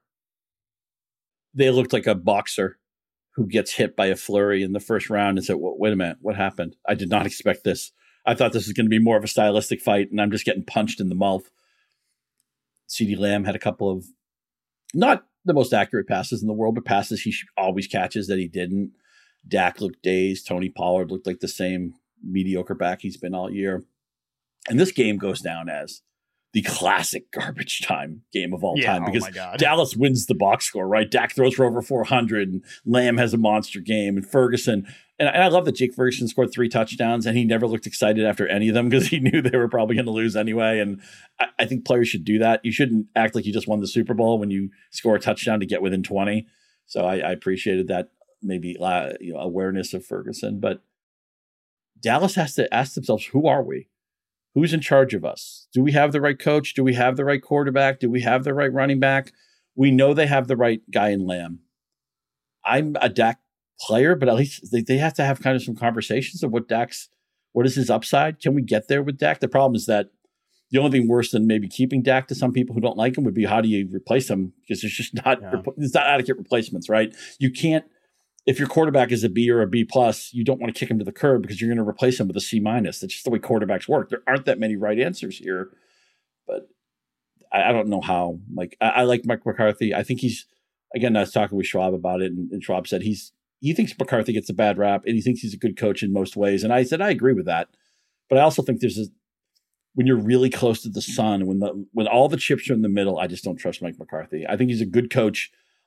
They looked like a boxer who gets hit by a flurry in the first round and said, wait a minute, what happened? I did not expect this. I thought this was going to be more of a stylistic fight, and I'm just getting punched in the mouth. CeeDee Lamb had a couple of not the most accurate passes in the world, but passes he always catches that he didn't. Dak looked dazed. Tony Pollard looked like the same mediocre back he's been all year. And this game goes down as the classic garbage time game of all time because Dallas wins the box score, right? Dak throws for over 400 and Lamb has a monster game and Ferguson. And I love that Jake Ferguson scored 3 touchdowns and he never looked excited after any of them because he knew they were probably going to lose anyway. And I think players should do that. You shouldn't act like you just won the Super Bowl when you score a touchdown to get within 20. So I appreciated that maybe awareness of Ferguson. But Dallas has to ask themselves, who are we? Who's in charge of us? Do we have the right coach? Do we have the right quarterback? Do we have the right running back? We know they have the right guy in Lamb. I'm a Dak player, but at least they have to have kind of some conversations of what is his upside? Can we get there with Dak? The problem is that the only thing worse than maybe keeping Dak to some people who don't like him would be how do you replace him? Because there's just not adequate replacements, right? You can't. If your quarterback is a B or a B plus, you don't want to kick him to the curb because you're going to replace him with a C minus. That's just the way quarterbacks work. There aren't that many right answers here, but I don't know how. I like Mike McCarthy. I think I was talking with Schwab about it, and Schwab said he thinks McCarthy gets a bad rap, and he thinks he's a good coach in most ways. And I said I agree with that, but I also think when you're really close to the sun, when all the chips are in the middle, I just don't trust Mike McCarthy. I think he's a good coach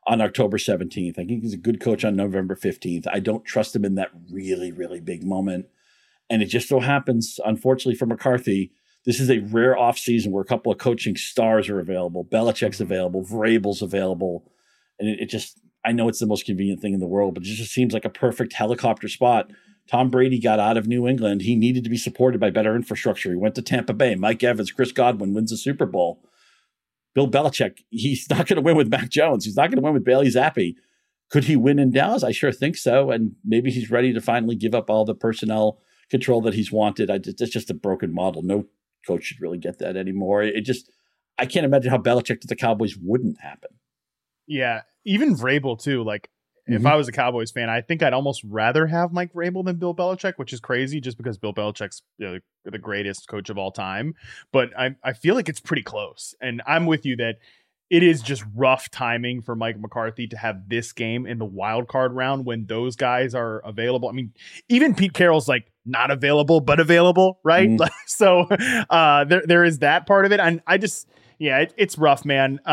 on October 17th. I think he's a good coach on November 15th. I don't trust him in that really, really big moment. And it just so happens, unfortunately for McCarthy, this is a rare offseason where a couple of coaching stars are available. Belichick's available. Vrabel's available. And it just, I know it's the most convenient thing in the world, but it just seems like a perfect helicopter spot. Tom Brady got out of New England. He needed to be supported by better infrastructure. He went to Tampa Bay. Mike Evans, Chris Godwin wins the Super Bowl. Bill Belichick, he's not going to win with Mac Jones. He's not going to win with Bailey Zappi. Could he win in Dallas? I sure think so. And maybe he's ready to finally give up all the personnel control that he's wanted. It's just a broken model. No coach should really get that anymore. I can't imagine how Belichick to the Cowboys wouldn't happen. Yeah, even Vrabel too. Like, if I was a Cowboys fan, I think I'd almost rather have Mike Vrabel than Bill Belichick, which is crazy just because Bill Belichick's the greatest coach of all time. But I feel like it's pretty close. And I'm with you that it is just rough timing for Mike McCarthy to have this game in the wild card round when those guys are available. I mean, even Pete Carroll's like not available, but available, right? So there is that part of it. And it's rough, man.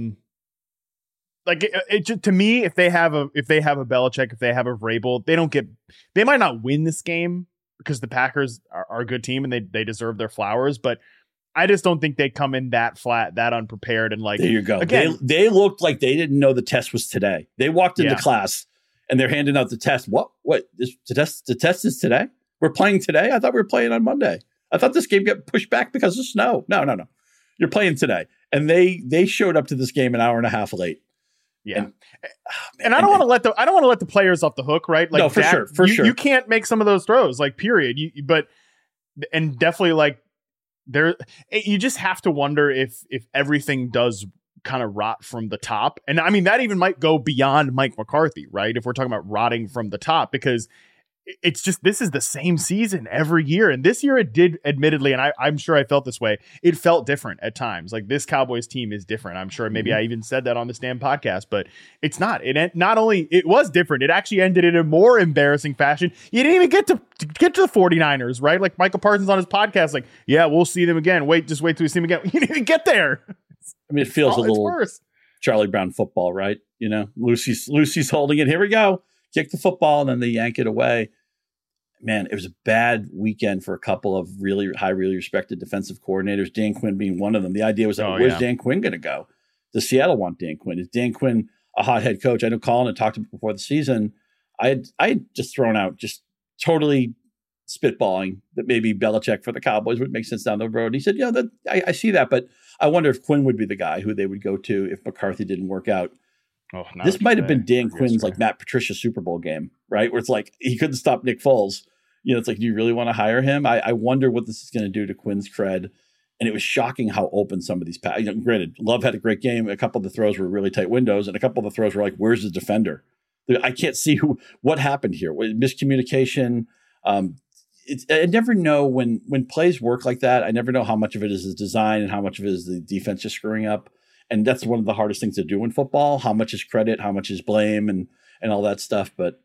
Like it just, to me, if they have a Belichick, if they have a Vrabel, they might not win this game because the Packers are a good team and they deserve their flowers, but I just don't think they come in that flat, that unprepared. And like, there you go. Again, they looked like they didn't know the test was today. They walked into class and they're handing out the test. What? The test is today? We're playing today? I thought we were playing on Monday. I thought this game got pushed back because of snow. No. You're playing today. And they showed up to this game an hour and a half late. Yeah. And I don't want to let the players off the hook, right? Like, no, for sure. You can't make some of those throws, like, period. And definitely like you just have to wonder if everything does kind of rot from the top. And I mean, that even might go beyond Mike McCarthy, right? If we're talking about rotting from the top, because it's just, this is the same season every year. And this year it did, admittedly, and I'm sure I felt this way, it felt different at times. Like, this Cowboys team is different. I'm sure maybe I even said that on this damn podcast, but it's not. It was different. It actually ended in a more embarrassing fashion. You didn't even get to the 49ers, right? Like Michael Parsons on his podcast, like, yeah, we'll see them again. Just wait till we see them again. You didn't even get there. I mean, it feels a little worse. Charlie Brown football, right? You know, Lucy's holding it. Here we go. Kick the football, and then they yank it away. Man, it was a bad weekend for a couple of really highly respected defensive coordinators, Dan Quinn being one of them. The idea was, where's Dan Quinn going to go? Does Seattle want Dan Quinn? Is Dan Quinn a hot head coach? I know Colin had talked to him before the season. I had just thrown out, just totally spitballing, that maybe Belichick for the Cowboys would make sense down the road. And he said, yeah, I see that, but I wonder if Quinn would be the guy who they would go to if McCarthy didn't work out. This might have been Dan Quinn's like Matt Patricia Super Bowl game, right? Where it's like he couldn't stop Nick Foles. You know, it's like, do you really want to hire him? I wonder what this is going to do to Quinn's cred. And it was shocking how open some of these passes. Granted, Love had a great game. A couple of the throws were really tight windows, and a couple of the throws were like, where's the defender? I can't see what happened here. Miscommunication. I never know when plays work like that. I never know how much of it is the design and how much of it is the defense just screwing up. And that's one of the hardest things to do in football. How much is credit? How much is blame? And all that stuff. But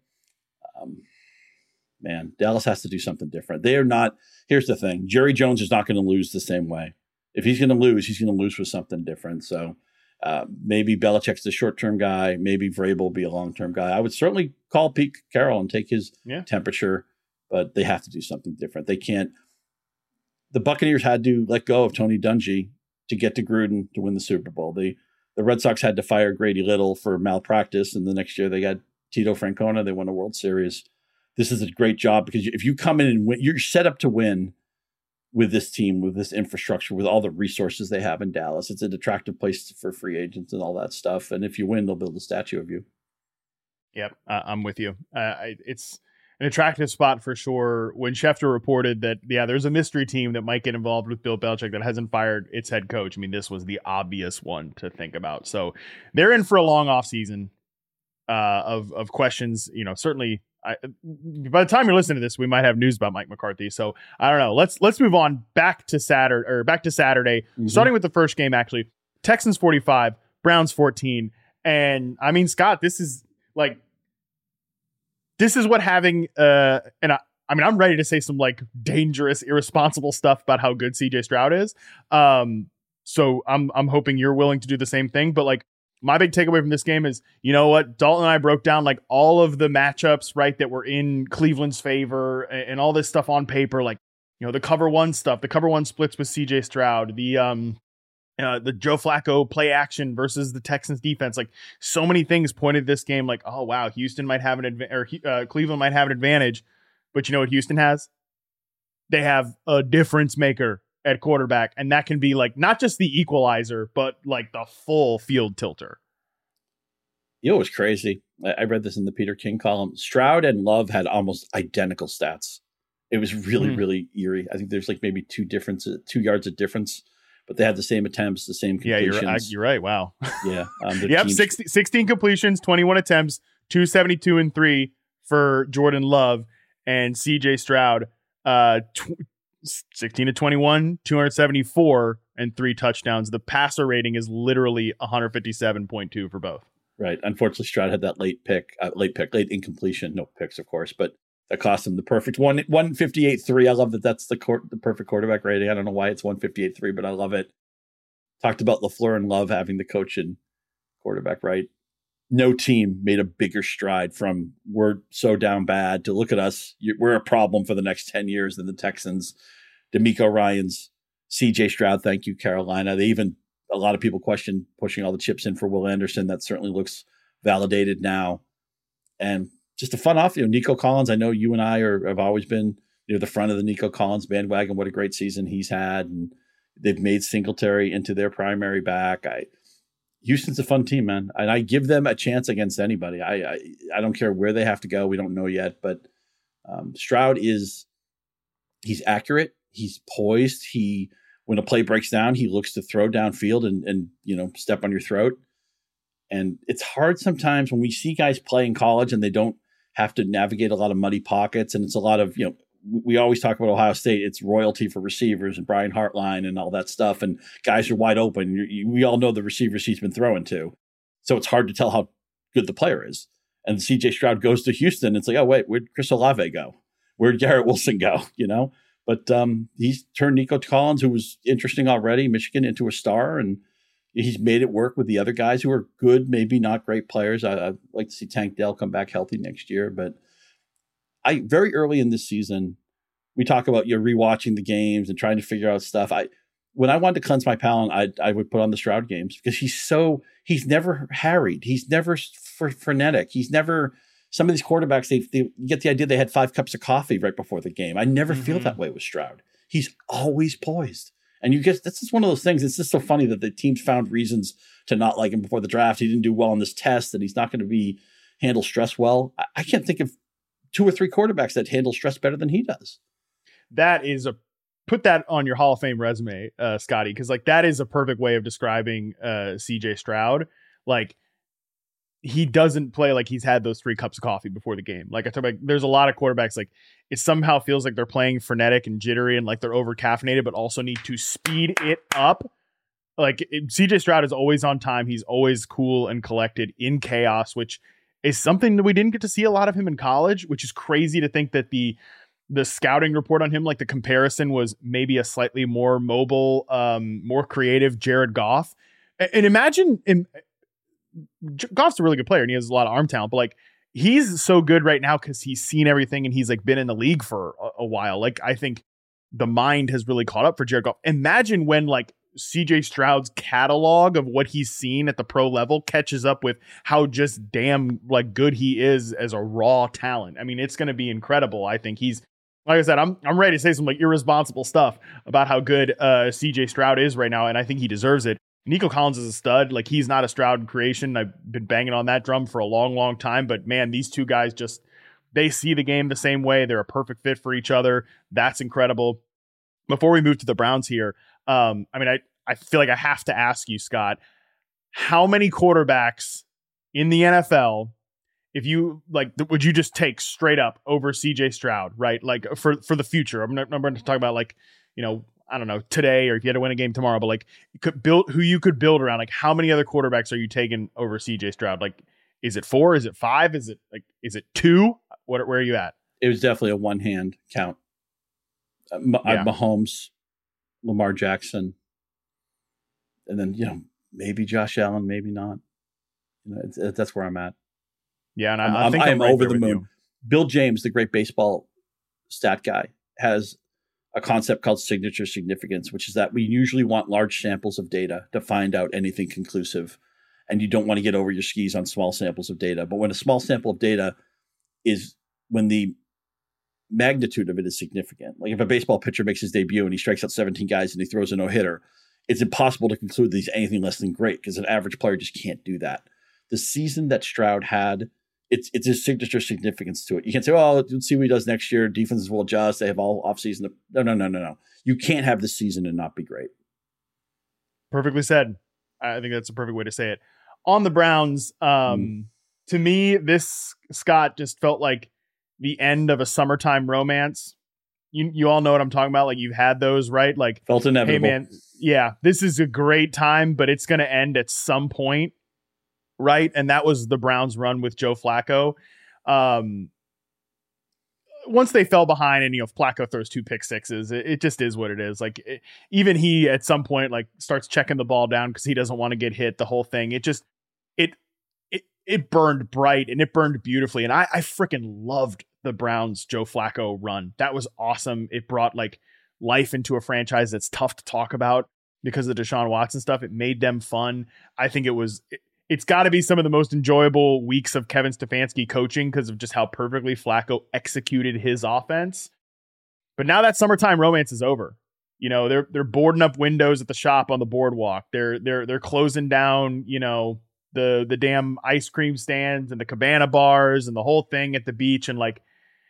man, Dallas has to do something different. They are not. Here's the thing. Jerry Jones is not going to lose the same way. If he's going to lose, he's going to lose with something different. So maybe Belichick's the short-term guy. Maybe Vrabel will be a long-term guy. I would certainly call Pete Carroll and take his temperature, but they have to do something different. They can't. The Buccaneers had to let go of Tony Dungy to get to Gruden to win the Super Bowl. The Red Sox had to fire Grady Little for malpractice, and the next year they got Tito Francona. They won a World Series. This is a great job because if you come in and win, you're set up to win with this team, with this infrastructure, with all the resources they have in Dallas. It's an attractive place for free agents and all that stuff. And if you win, they'll build a statue of you. Yep, I'm with you. It's an attractive spot for sure. When Schefter reported that, there's a mystery team that might get involved with Bill Belichick that hasn't fired its head coach. I mean, this was the obvious one to think about. So they're in for a long offseason of questions. You know, certainly by the time you're listening to this, we might have news about Mike McCarthy. So I don't know. Let's move on back to Saturday, starting with the first game, actually. Texans 45, Browns 14. And I mean, Scott, this is what having I'm ready to say some like dangerous, irresponsible stuff about how good CJ Stroud is. So I'm hoping you're willing to do the same thing. But like, my big takeaway from this game is, you know what? Dalton and I broke down like all of the matchups, right, that were in Cleveland's favor and all this stuff on paper, like, you know, the cover one stuff, the cover one splits with CJ Stroud, the Joe Flacco play action versus the Texans defense. Like, so many things pointed this game like, oh, wow, Houston might have Cleveland might have an advantage. But you know what Houston has? They have a difference maker at quarterback. And that can be like not just the equalizer, but like the full field tilter. You know, it was crazy. I read this in the Peter King column. Stroud and Love had almost identical stats. It was really, really eerie. I think there's like maybe 2 yards of difference, but they had the same attempts, the same completions. Yeah, you're right. Wow. Yeah. Yep. 16 completions, 21 attempts, 272 and 3 for Jordan Love and CJ Stroud. 16 to 21, 274 and 3 touchdowns. The passer rating is literally 157.2 for both. Right. Unfortunately, Stroud had that late incompletion. No picks, of course, but that cost him the perfect 158.3. I love that. That's the perfect quarterback rating. I don't know why it's 158.3, but I love it. Talked about LaFleur and Love having the coach and quarterback, right? No team made a bigger stride from we're so down bad to look at us. We're a problem for the next 10 years than the Texans. DeMeco Ryans, CJ Stroud. Thank you, Carolina. A lot of people question pushing all the chips in for Will Anderson. That certainly looks validated now. And just a fun off, Nico Collins. I know you and I have always been, the front of the Nico Collins bandwagon. What a great season he's had. And they've made Singletary into their primary back. Houston's a fun team, man. And I give them a chance against anybody. I don't care where they have to go. We don't know yet, but Stroud he's accurate. He's poised. When a play breaks down, he looks to throw downfield and step on your throat. And it's hard sometimes when we see guys play in college and they don't have to navigate a lot of muddy pockets. And it's a lot of, we always talk about Ohio State. It's royalty for receivers and Brian Hartline and all that stuff. And guys are wide open. We all know the receivers he's been throwing to. So it's hard to tell how good the player is. And CJ Stroud goes to Houston. It's like, oh, wait, where'd Chris Olave go? Where'd Garrett Wilson go? But he's turned Nico Collins, who was interesting already, Michigan, into a star. And he's made it work with the other guys who are good, maybe not great players. I'd like to see Tank Dell come back healthy next year. But very early in this season, we talk about rewatching the games and trying to figure out stuff. When I wanted to cleanse my palate, I would put on the Stroud games because he's never harried. He's never frenetic. He's never, some of these quarterbacks, they get the idea they had 5 cups of coffee right before the game. I never feel that way with Stroud. He's always poised. And that's just one of those things. It's just so funny that the teams found reasons to not like him before the draft. He didn't do well on this test, and he's not going to handle stress well. I can't think of 2 or 3 quarterbacks that handle stress better than he does. That is put that on your Hall of Fame resume, Scotty, because like that is a perfect way of describing CJ Stroud. Like, he doesn't play like he's had those 3 cups of coffee before the game. Like I talk about, there's a lot of quarterbacks, like it somehow feels like they're playing frenetic and jittery and like they're over caffeinated, but also need to speed it up. Like CJ Stroud is always on time. He's always cool and collected in chaos, which is something that we didn't get to see a lot of him in college, which is crazy to think that the scouting report on him, like the comparison was maybe a slightly more mobile, more creative Jared Goff. And imagine Goff's a really good player and he has a lot of arm talent, but like he's so good right now because he's seen everything and he's like been in the league for a while. Like I think the mind has really caught up for Jared Goff. Imagine when like CJ Stroud's catalog of what he's seen at the pro level catches up with how just damn like good he is as a raw talent. I mean, it's going to be incredible. I think he's, like I said, I'm ready to say some like irresponsible stuff about how good CJ Stroud is right now, and I think he deserves it. Nico Collins is a stud. Like, he's not a Stroud creation. I've been banging on that drum for a long, long time. But, man, these two guys they see the game the same way. They're a perfect fit for each other. That's incredible. Before we move to the Browns here, I feel like I have to ask you, Scott, how many quarterbacks in the NFL, if you, like, would you just take straight up over CJ Stroud, right? Like, for the future. I'm going to talk about, like, I don't know, today, or if you had to win a game tomorrow, but like who you could build around, like how many other quarterbacks are you taking over CJ Stroud? Like, is it 4? Is it 5? Is it 2? Where are you at? It was definitely a one-hand count. Mahomes, Lamar Jackson, and then, maybe Josh Allen, maybe not. That's where I'm at. Yeah, and I think I'm right over the moon. you. Bill James, the great baseball stat guy, has a concept called signature significance, which is that we usually want large samples of data to find out anything conclusive. And you don't want to get over your skis on small samples of data. But when a small sample of data is when the magnitude of it is significant, like if a baseball pitcher makes his debut and he strikes out 17 guys and he throws a no-hitter, it's impossible to conclude that he's anything less than great because an average player just can't do that. The season that Stroud had, it's a signature significance to it. You can't say, oh, let's see what he does next year. Defenses will adjust. They have all offseason. No. You can't have this season and not be great. Perfectly said. I think that's a perfect way to say it. On the Browns, to me, this, Scott, just felt like the end of a summertime romance. You all know what I'm talking about. Like, you've had those, right? Like, felt inevitable. Hey, man, yeah, this is a great time, but it's going to end at some point, right? And that was the Browns' run with Joe Flacco. Once they fell behind and, Flacco throws 2 pick sixes, it just is what it is. Like, even he at some point, like, starts checking the ball down because he doesn't want to get hit, the whole thing. It burned bright and it burned beautifully. And I freaking loved the Browns Joe Flacco run. That was awesome. It brought like life into a franchise that's tough to talk about because of the Deshaun Watson stuff. It made them fun. I think it's got to be some of the most enjoyable weeks of Kevin Stefanski coaching because of just how perfectly Flacco executed his offense. But now that summertime romance is over. They're boarding up windows at the shop on the boardwalk. They're closing down, the damn ice cream stands and the cabana bars and the whole thing at the beach. And like,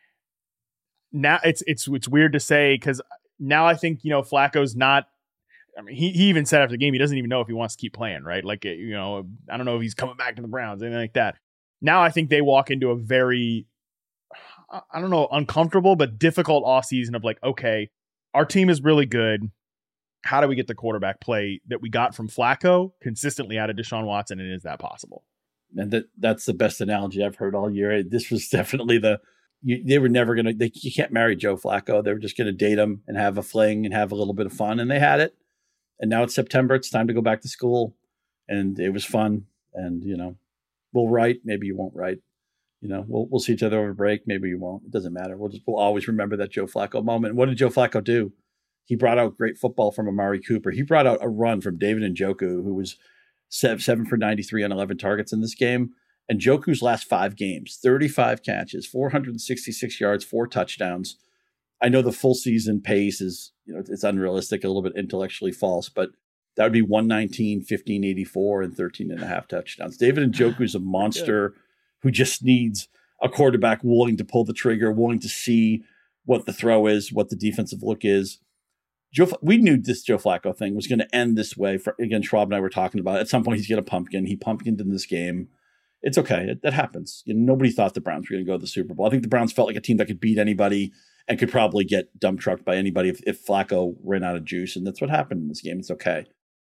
now it's weird to say, because now I think, Flacco's not, I mean, he even said after the game, he doesn't even know if he wants to keep playing, right? Like, I don't know if he's coming back to the Browns, anything like that. Now I think they walk into a very, I don't know, uncomfortable, but difficult offseason of like, okay, our team is really good. How do we get the quarterback play that we got from Flacco consistently out of Deshaun Watson? And is that possible? And that's the best analogy I've heard all year. This was definitely they were never going to, you can't marry Joe Flacco. They were just going to date him and have a fling and have a little bit of fun. And they had it. And now it's September. It's time to go back to school. And it was fun. And, we'll write. Maybe you won't write. We'll see each other over break. Maybe you won't. It doesn't matter. We'll always remember that Joe Flacco moment. What did Joe Flacco do? He brought out great football from Amari Cooper. He brought out a run from David Njoku, who was 7 for 93 on 11 targets in this game. And Njoku's last 5 games, 35 catches, 466 yards, 4 touchdowns. I know the full season pace is, it's unrealistic, a little bit intellectually false, but that would be 119, 1584, and 13 and a half touchdowns. David Njoku's a monster who just needs a quarterback willing to pull the trigger, willing to see what the throw is, what the defensive look is. We knew this Joe Flacco thing was going to end this way. Again, Schwab and I were talking about it. At some point, he's going to pumpkin. He pumpkined in this game. It's okay. That happens. Nobody thought the Browns were going to go to the Super Bowl. I think the Browns felt like a team that could beat anybody and could probably get dump trucked by anybody if Flacco ran out of juice. And that's what happened in this game. It's okay.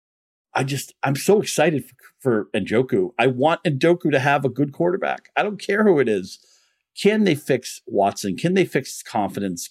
I'm so excited for Njoku. I want Njoku to have a good quarterback. I don't care who it is. Can they fix Watson? Can they fix confidence?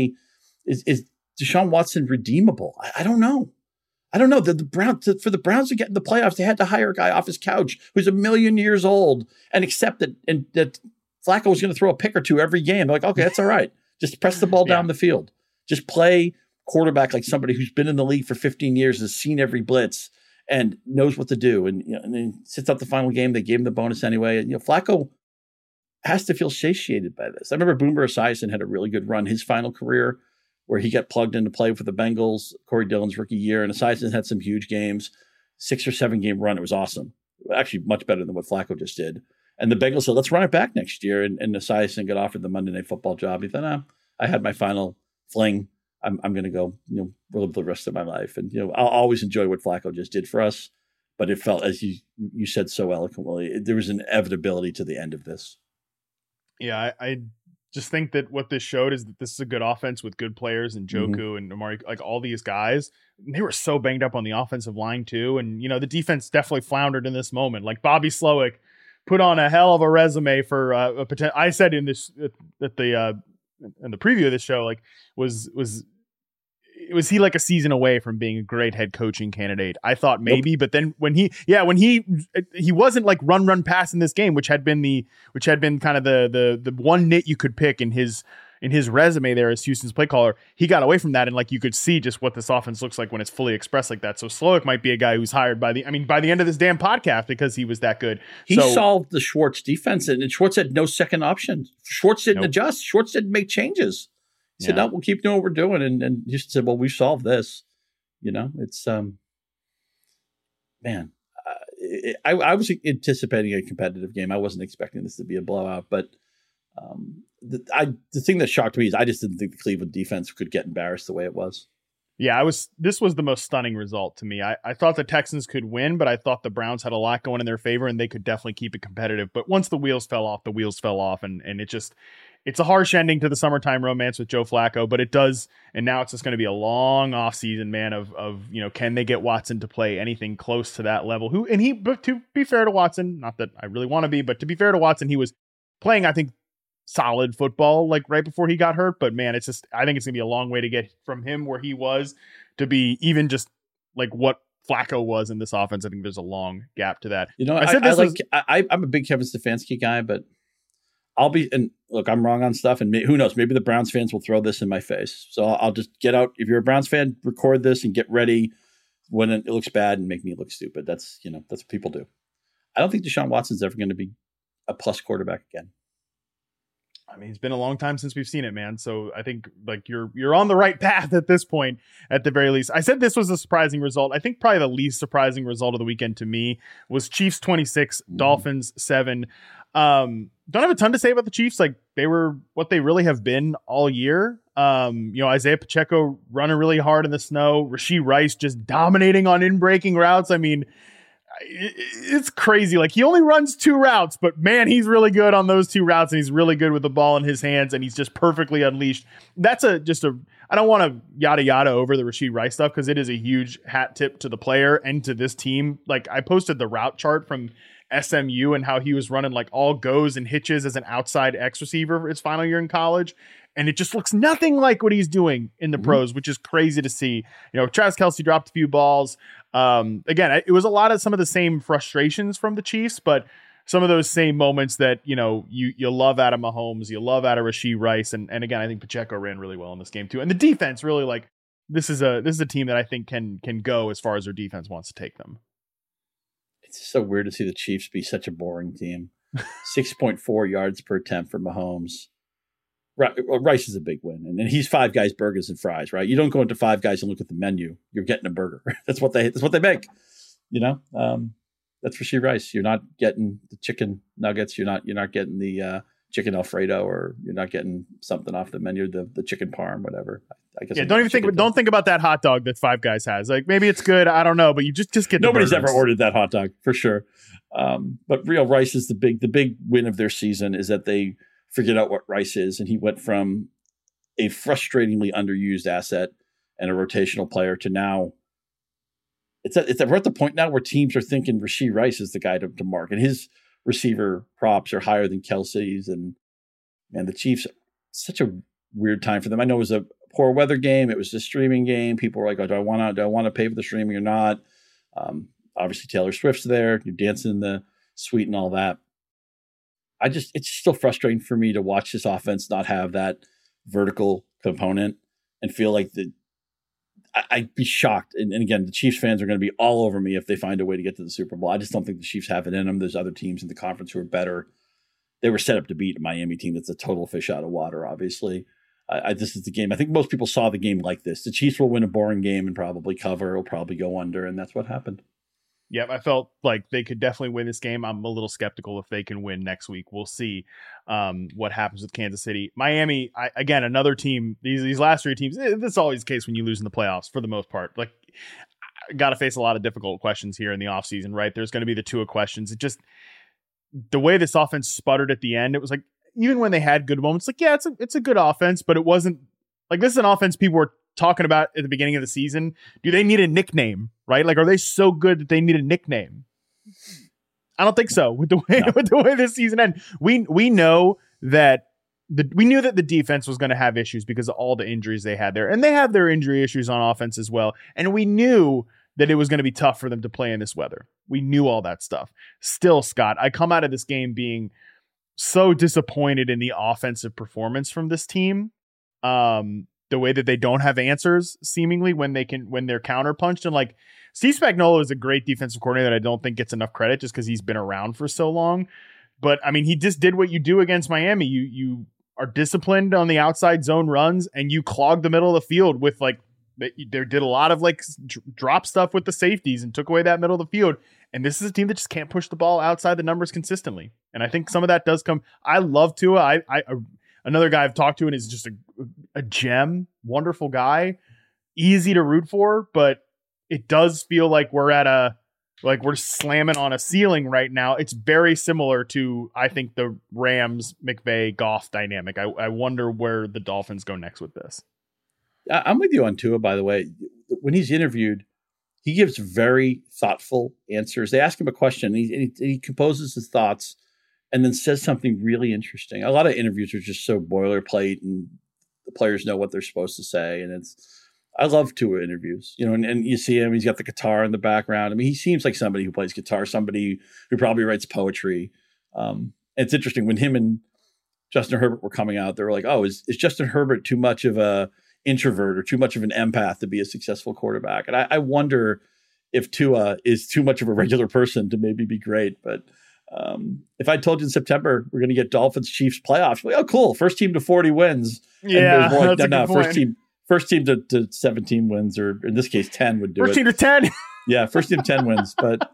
Is Deshaun Watson redeemable? I don't know. The Browns, for the Browns to get in the playoffs, they had to hire a guy off his couch who's 1,000,000 years old and accept that Flacco was going to throw a pick or two every game. They're like, okay, that's all right. Just press the ball down the field. Just play quarterback like somebody who's been in the league for 15 years, has seen every blitz, and knows what to do. And, and then sits out the final game. They gave him the bonus anyway. Flacco has to feel satiated by this. I remember Boomer Esiason had a really good run his final career, where he got plugged into play for the Bengals, Corey Dillon's rookie year, and Esiason had some huge games, 6 or 7 game run. It was awesome. Actually, much better than what Flacco just did. And the Bengals said, let's run it back next year. And Esiason got offered the Monday Night Football job. He thought, I had my final fling. I'm going to go, live the rest of my life. And, I'll always enjoy what Flacco just did for us. But it felt, as you said so eloquently, there was an inevitability to the end of this. Yeah, I just think that what this showed is that this is a good offense with good players, and Njoku and Amari, like all these guys, they were so banged up on the offensive line too. And, the defense definitely floundered in this moment. Like Bobby Slowick put on a hell of a resume for a potential. I said in this, in the preview of this show, like was was he like a season away from being a great head coaching candidate? I thought maybe, Nope. but then when he wasn't like run pass in this game, which had been kind of the one nit you could pick in his resume there as Houston's play caller. He got away from that, and like you could see just what this offense looks like when it's fully expressed like that. So Slowick might be a guy who's hired by the end of this damn podcast because he was that good. He solved the Schwartz defense, and Schwartz had no second option. Schwartz didn't adjust. Schwartz didn't make changes. He said, no, we'll keep doing what we're doing. And Houston said, well, we've solved this. It's, man, I was anticipating a competitive game. I wasn't expecting this to be a blowout, but the thing that shocked me is I just didn't think the Cleveland defense could get embarrassed the way it was. Yeah, this was the most stunning result to me. I thought the Texans could win, but I thought the Browns had a lot going in their favor and they could definitely keep it competitive. But once the wheels fell off, and it's a harsh ending to the summertime romance with Joe Flacco, but it does. And now it's just going to be a long offseason, man, of can they get Watson to play anything close to that level? But to be fair to Watson, not that I really want to be, but to be fair to Watson, he was playing, I think, solid football like right before he got hurt. But man, I think it's gonna be a long way to get from him where he was to be even just like what Flacco was in this offense. I think there's a long gap to that. I'm a big Kevin Stefanski guy, but I'm wrong on stuff, and who knows, maybe the Browns fans will throw this in my face. So I'll just get out. If you're a Browns fan, record this and get ready when it looks bad and make me look stupid. That's what people do. I don't think Deshaun Watson's ever going to be a plus quarterback again. I mean, it's been a long time since we've seen it, man. So I think like you're on the right path at this point, at the very least. I said this was a surprising result. I think probably the least surprising result of the weekend to me was Chiefs 26, Dolphins 7. Don't have a ton to say about the Chiefs. Like they were what they really have been all year. Isaiah Pacheco running really hard in the snow. Rashee Rice just dominating on in-breaking routes. I mean, it's crazy. Like he only runs 2 routes, but man, he's really good on those 2 routes, and he's really good with the ball in his hands, and he's just perfectly unleashed. I don't want to yada yada over the Rashee Rice stuff because it is a huge hat tip to the player and to this team. Like I posted the route chart from SMU and how he was running like all goes and hitches as an outside X receiver for his final year in college. And it just looks nothing like what he's doing in the pros, which is crazy to see. Travis Kelce dropped a few balls. Again, it was a lot of some of the same frustrations from the Chiefs, but some of those same moments that, you love out of Mahomes, you love out of Rashee Rice. And again, I think Pacheco ran really well in this game too. And the defense really this is a team that I think can go as far as their defense wants to take them. It's so weird to see the Chiefs be such a boring team. 6.4 yards per attempt for Mahomes. Rice is a big win, and he's Five Guys burgers and fries, right? You don't go into Five Guys and look at the menu. You're getting a burger. That's what they make. That's Rashee Rice. You're not getting the chicken nuggets. You're not getting the chicken Alfredo, or you're not getting something off the menu, the chicken parm, whatever. I guess. Yeah, don't think about that hot dog that Five Guys has. Like maybe it's good, I don't know, but you just get. Nobody's ever ordered that hot dog for sure. But real Rice is the big win of their season is that they figured out what Rice is, and he went from a frustratingly underused asset and a rotational player to now. We're at the point now where teams are thinking Rashee Rice is the guy to mark, and his receiver props are higher than Kelce's, and the Chiefs, such a weird time for them. I know it was a poor weather game. It was a streaming game. People were like, oh, do I want to pay for the streaming or not? Obviously Taylor Swift's there. You're dancing in the suite and all that. It's still frustrating for me to watch this offense not have that vertical component and feel like I'd be shocked. And again, the Chiefs fans are going to be all over me if they find a way to get to the Super Bowl. I just don't think the Chiefs have it in them. There's other teams in the conference who are better. They were set up to beat a Miami team that's a total fish out of water, obviously. This is the game. I think most people saw the game like this. The Chiefs will win a boring game and probably cover. It'll probably go under, and that's what happened. Yep, I felt like they could definitely win this game. I'm a little skeptical if they can win next week. We'll see what happens with Kansas City. Miami, again, another team. These last 3 teams, that's always the case when you lose in the playoffs for the most part. Like, got to face a lot of difficult questions here in the offseason, right? There's going to be the Tua questions. It just, the way this offense sputtered at the end, it was like, even when they had good moments, like, yeah, it's a good offense, but it wasn't like, this is an offense people were talking about at the beginning of the season. Do they need a nickname, right? Like, are they so good that they need a nickname? I don't think so. With the way this season ended, we know that we knew that the defense was going to have issues because of all the injuries they had there. And they have their injury issues on offense as well. And we knew that it was going to be tough for them to play in this weather. We knew all that stuff. Still, Scott, I come out of this game being so disappointed in the offensive performance from this team. The way that they don't have answers seemingly when they're counterpunched. And like Steve Spagnuolo is a great defensive coordinator that I don't think gets enough credit just because he's been around for so long. But I mean, he just did what you do against Miami. You are disciplined on the outside zone runs and you clog the middle of the field with like, there did a lot of like drop stuff with the safeties and took away that middle of the field. And this is a team that just can't push the ball outside the numbers consistently. And I think some of that does come. I love Tua. Another guy I've talked to and is just a gem, wonderful guy, easy to root for, but it does feel like we're slamming on a ceiling right now. It's very similar to, I think, the Rams, McVay, Goff dynamic. I wonder where the Dolphins go next with this. I'm with you on Tua, by the way. When he's interviewed, he gives very thoughtful answers. They ask him a question, and he composes his thoughts and then says something really interesting. A lot of interviews are just so boilerplate and the players know what they're supposed to say. And I love Tua interviews, and you see him, he's got the guitar in the background. I mean, he seems like somebody who plays guitar, somebody who probably writes poetry. It's interesting when him and Justin Herbert were coming out, they were like, oh, is Justin Herbert too much of a introvert or too much of an empath to be a successful quarterback? And I wonder if Tua is too much of a regular person to maybe be great. But if I told you in September we're going to get Dolphins Chiefs playoffs, like, oh, cool, first team to 40 wins. Yeah, like, no, first team to 17 wins, or in this case 10 would do first it. First team to 10. Yeah, first team 10 wins. But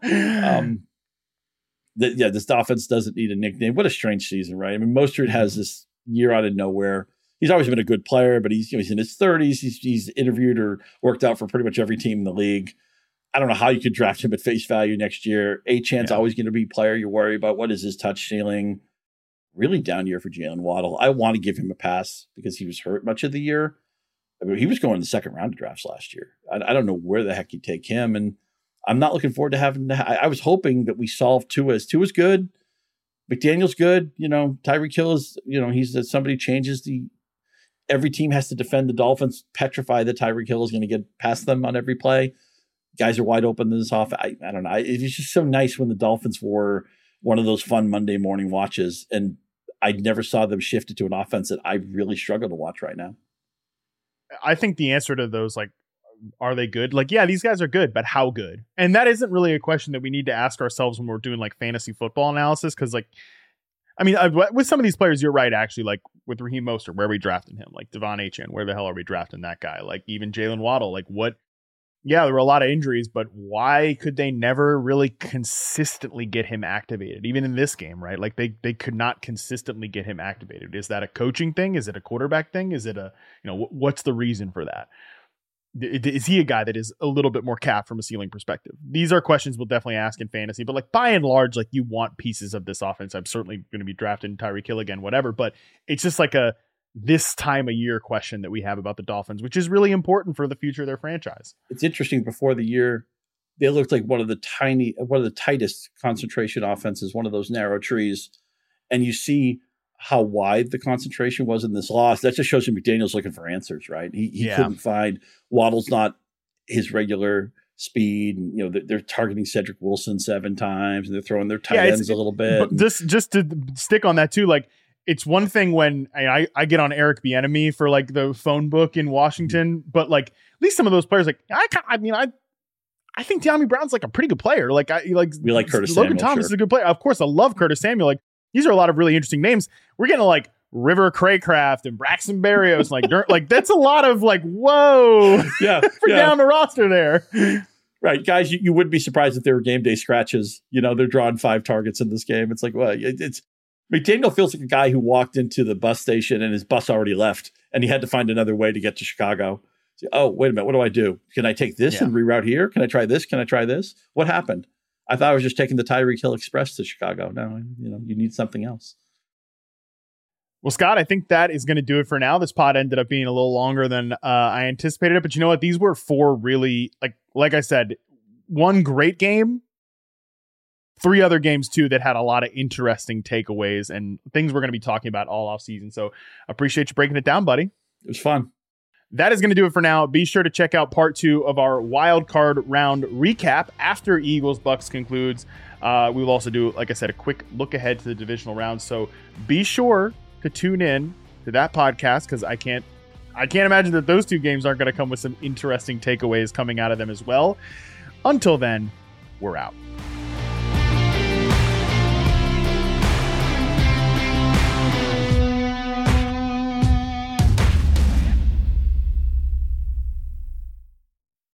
this offense doesn't need a nickname. What a strange season, right? I mean, Mostert has this year out of nowhere. He's always been a good player, but he's in his 30s. He's interviewed or worked out for pretty much every team in the league. I don't know how you could draft him at face value next year. Achane's always going to be a player you worry about. What is his touch ceiling? Really down year for Jalen Waddle. I want to give him a pass because he was hurt much of the year. I mean, he was going in the second round of drafts last year. I don't know where the heck you take him. And I'm not looking forward to having I was hoping that we solved Tua's good. McDaniel's good. Tyreek Hill is, he's somebody changes every team has to defend the Dolphins, petrified that Tyreek Hill is going to get past them on every play. Guys are wide open in this off. I don't know. It was just so nice when the Dolphins were one of those fun Monday morning watches, and I never saw them shift it to an offense that I really struggle to watch right now. I think the answer to those, like, are they good? Like, yeah, these guys are good, but how good? And that isn't really a question that we need to ask ourselves when we're doing like fantasy football analysis. Cause like, I mean, with some of these players, you're right. Actually, like with Raheem Mostert, where are we drafting him? Like Devon Achane, where the hell are we drafting that guy? Like even Jalen Waddle, like what? Yeah, there were a lot of injuries, but why could they never really consistently get him activated? Even in this game, right? Like they could not consistently get him activated. Is that a coaching thing? Is it a quarterback thing? Is it what's the reason for that? Is he a guy that is a little bit more capped from a ceiling perspective? These are questions we'll definitely ask in fantasy, but like by and large, like you want pieces of this offense. I'm certainly going to be drafting Tyreek Hill again, whatever, but it's just like this time of year question that we have about the Dolphins, which is really important for the future of their franchise. It's interesting. Before the year, they looked like one of the tightest concentration offenses, one of those narrow trees. And you see how wide the concentration was in this loss. That just shows you McDaniel's looking for answers, right? He couldn't find. Waddle's not his regular speed. And, they're targeting Cedric Wilson 7 times, and they're throwing their tight ends a little bit. Just to stick on that too, like it's one thing when I get on Eric Bieniemy for like the phone book in Washington, but like at least some of those players, like I think De'Ami Brown's like a pretty good player. We like Curtis Logan Samuel, Thomas is a good player. Of course, I love Curtis Samuel. Like these are a lot of really interesting names. We're getting like River Craycraft and Braxton Berrios, like that's a lot of like, whoa, down the roster there. Right, guys, you wouldn't be surprised if they were game day scratches. They're drawing 5 targets in this game. It's like, well, it's McDaniel feels like a guy who walked into the bus station and his bus already left, and he had to find another way to get to Chicago. So, oh, wait a minute, what do I do? Can I take this and reroute here? Can I try this? Can I try this? What happened? I thought I was just taking the Tyreek Hill Express to Chicago. No, you need something else. Well, Scott, I think that is going to do it for now. This pod ended up being a little longer than I anticipated it, but you know what? These were 4 really, like I said, one great game, three other games too that had a lot of interesting takeaways and things we're going to be talking about all off season. So appreciate you breaking it down, buddy. It was fun. That is going to do it for now. Be sure to check out part 2 of our wild card round recap after Eagles Bucks concludes. We will also do, like I said, a quick look ahead to the divisional round. So be sure to tune in to that podcast, because I can't imagine that those two games aren't going to come with some interesting takeaways coming out of them as well. Until then, we're out.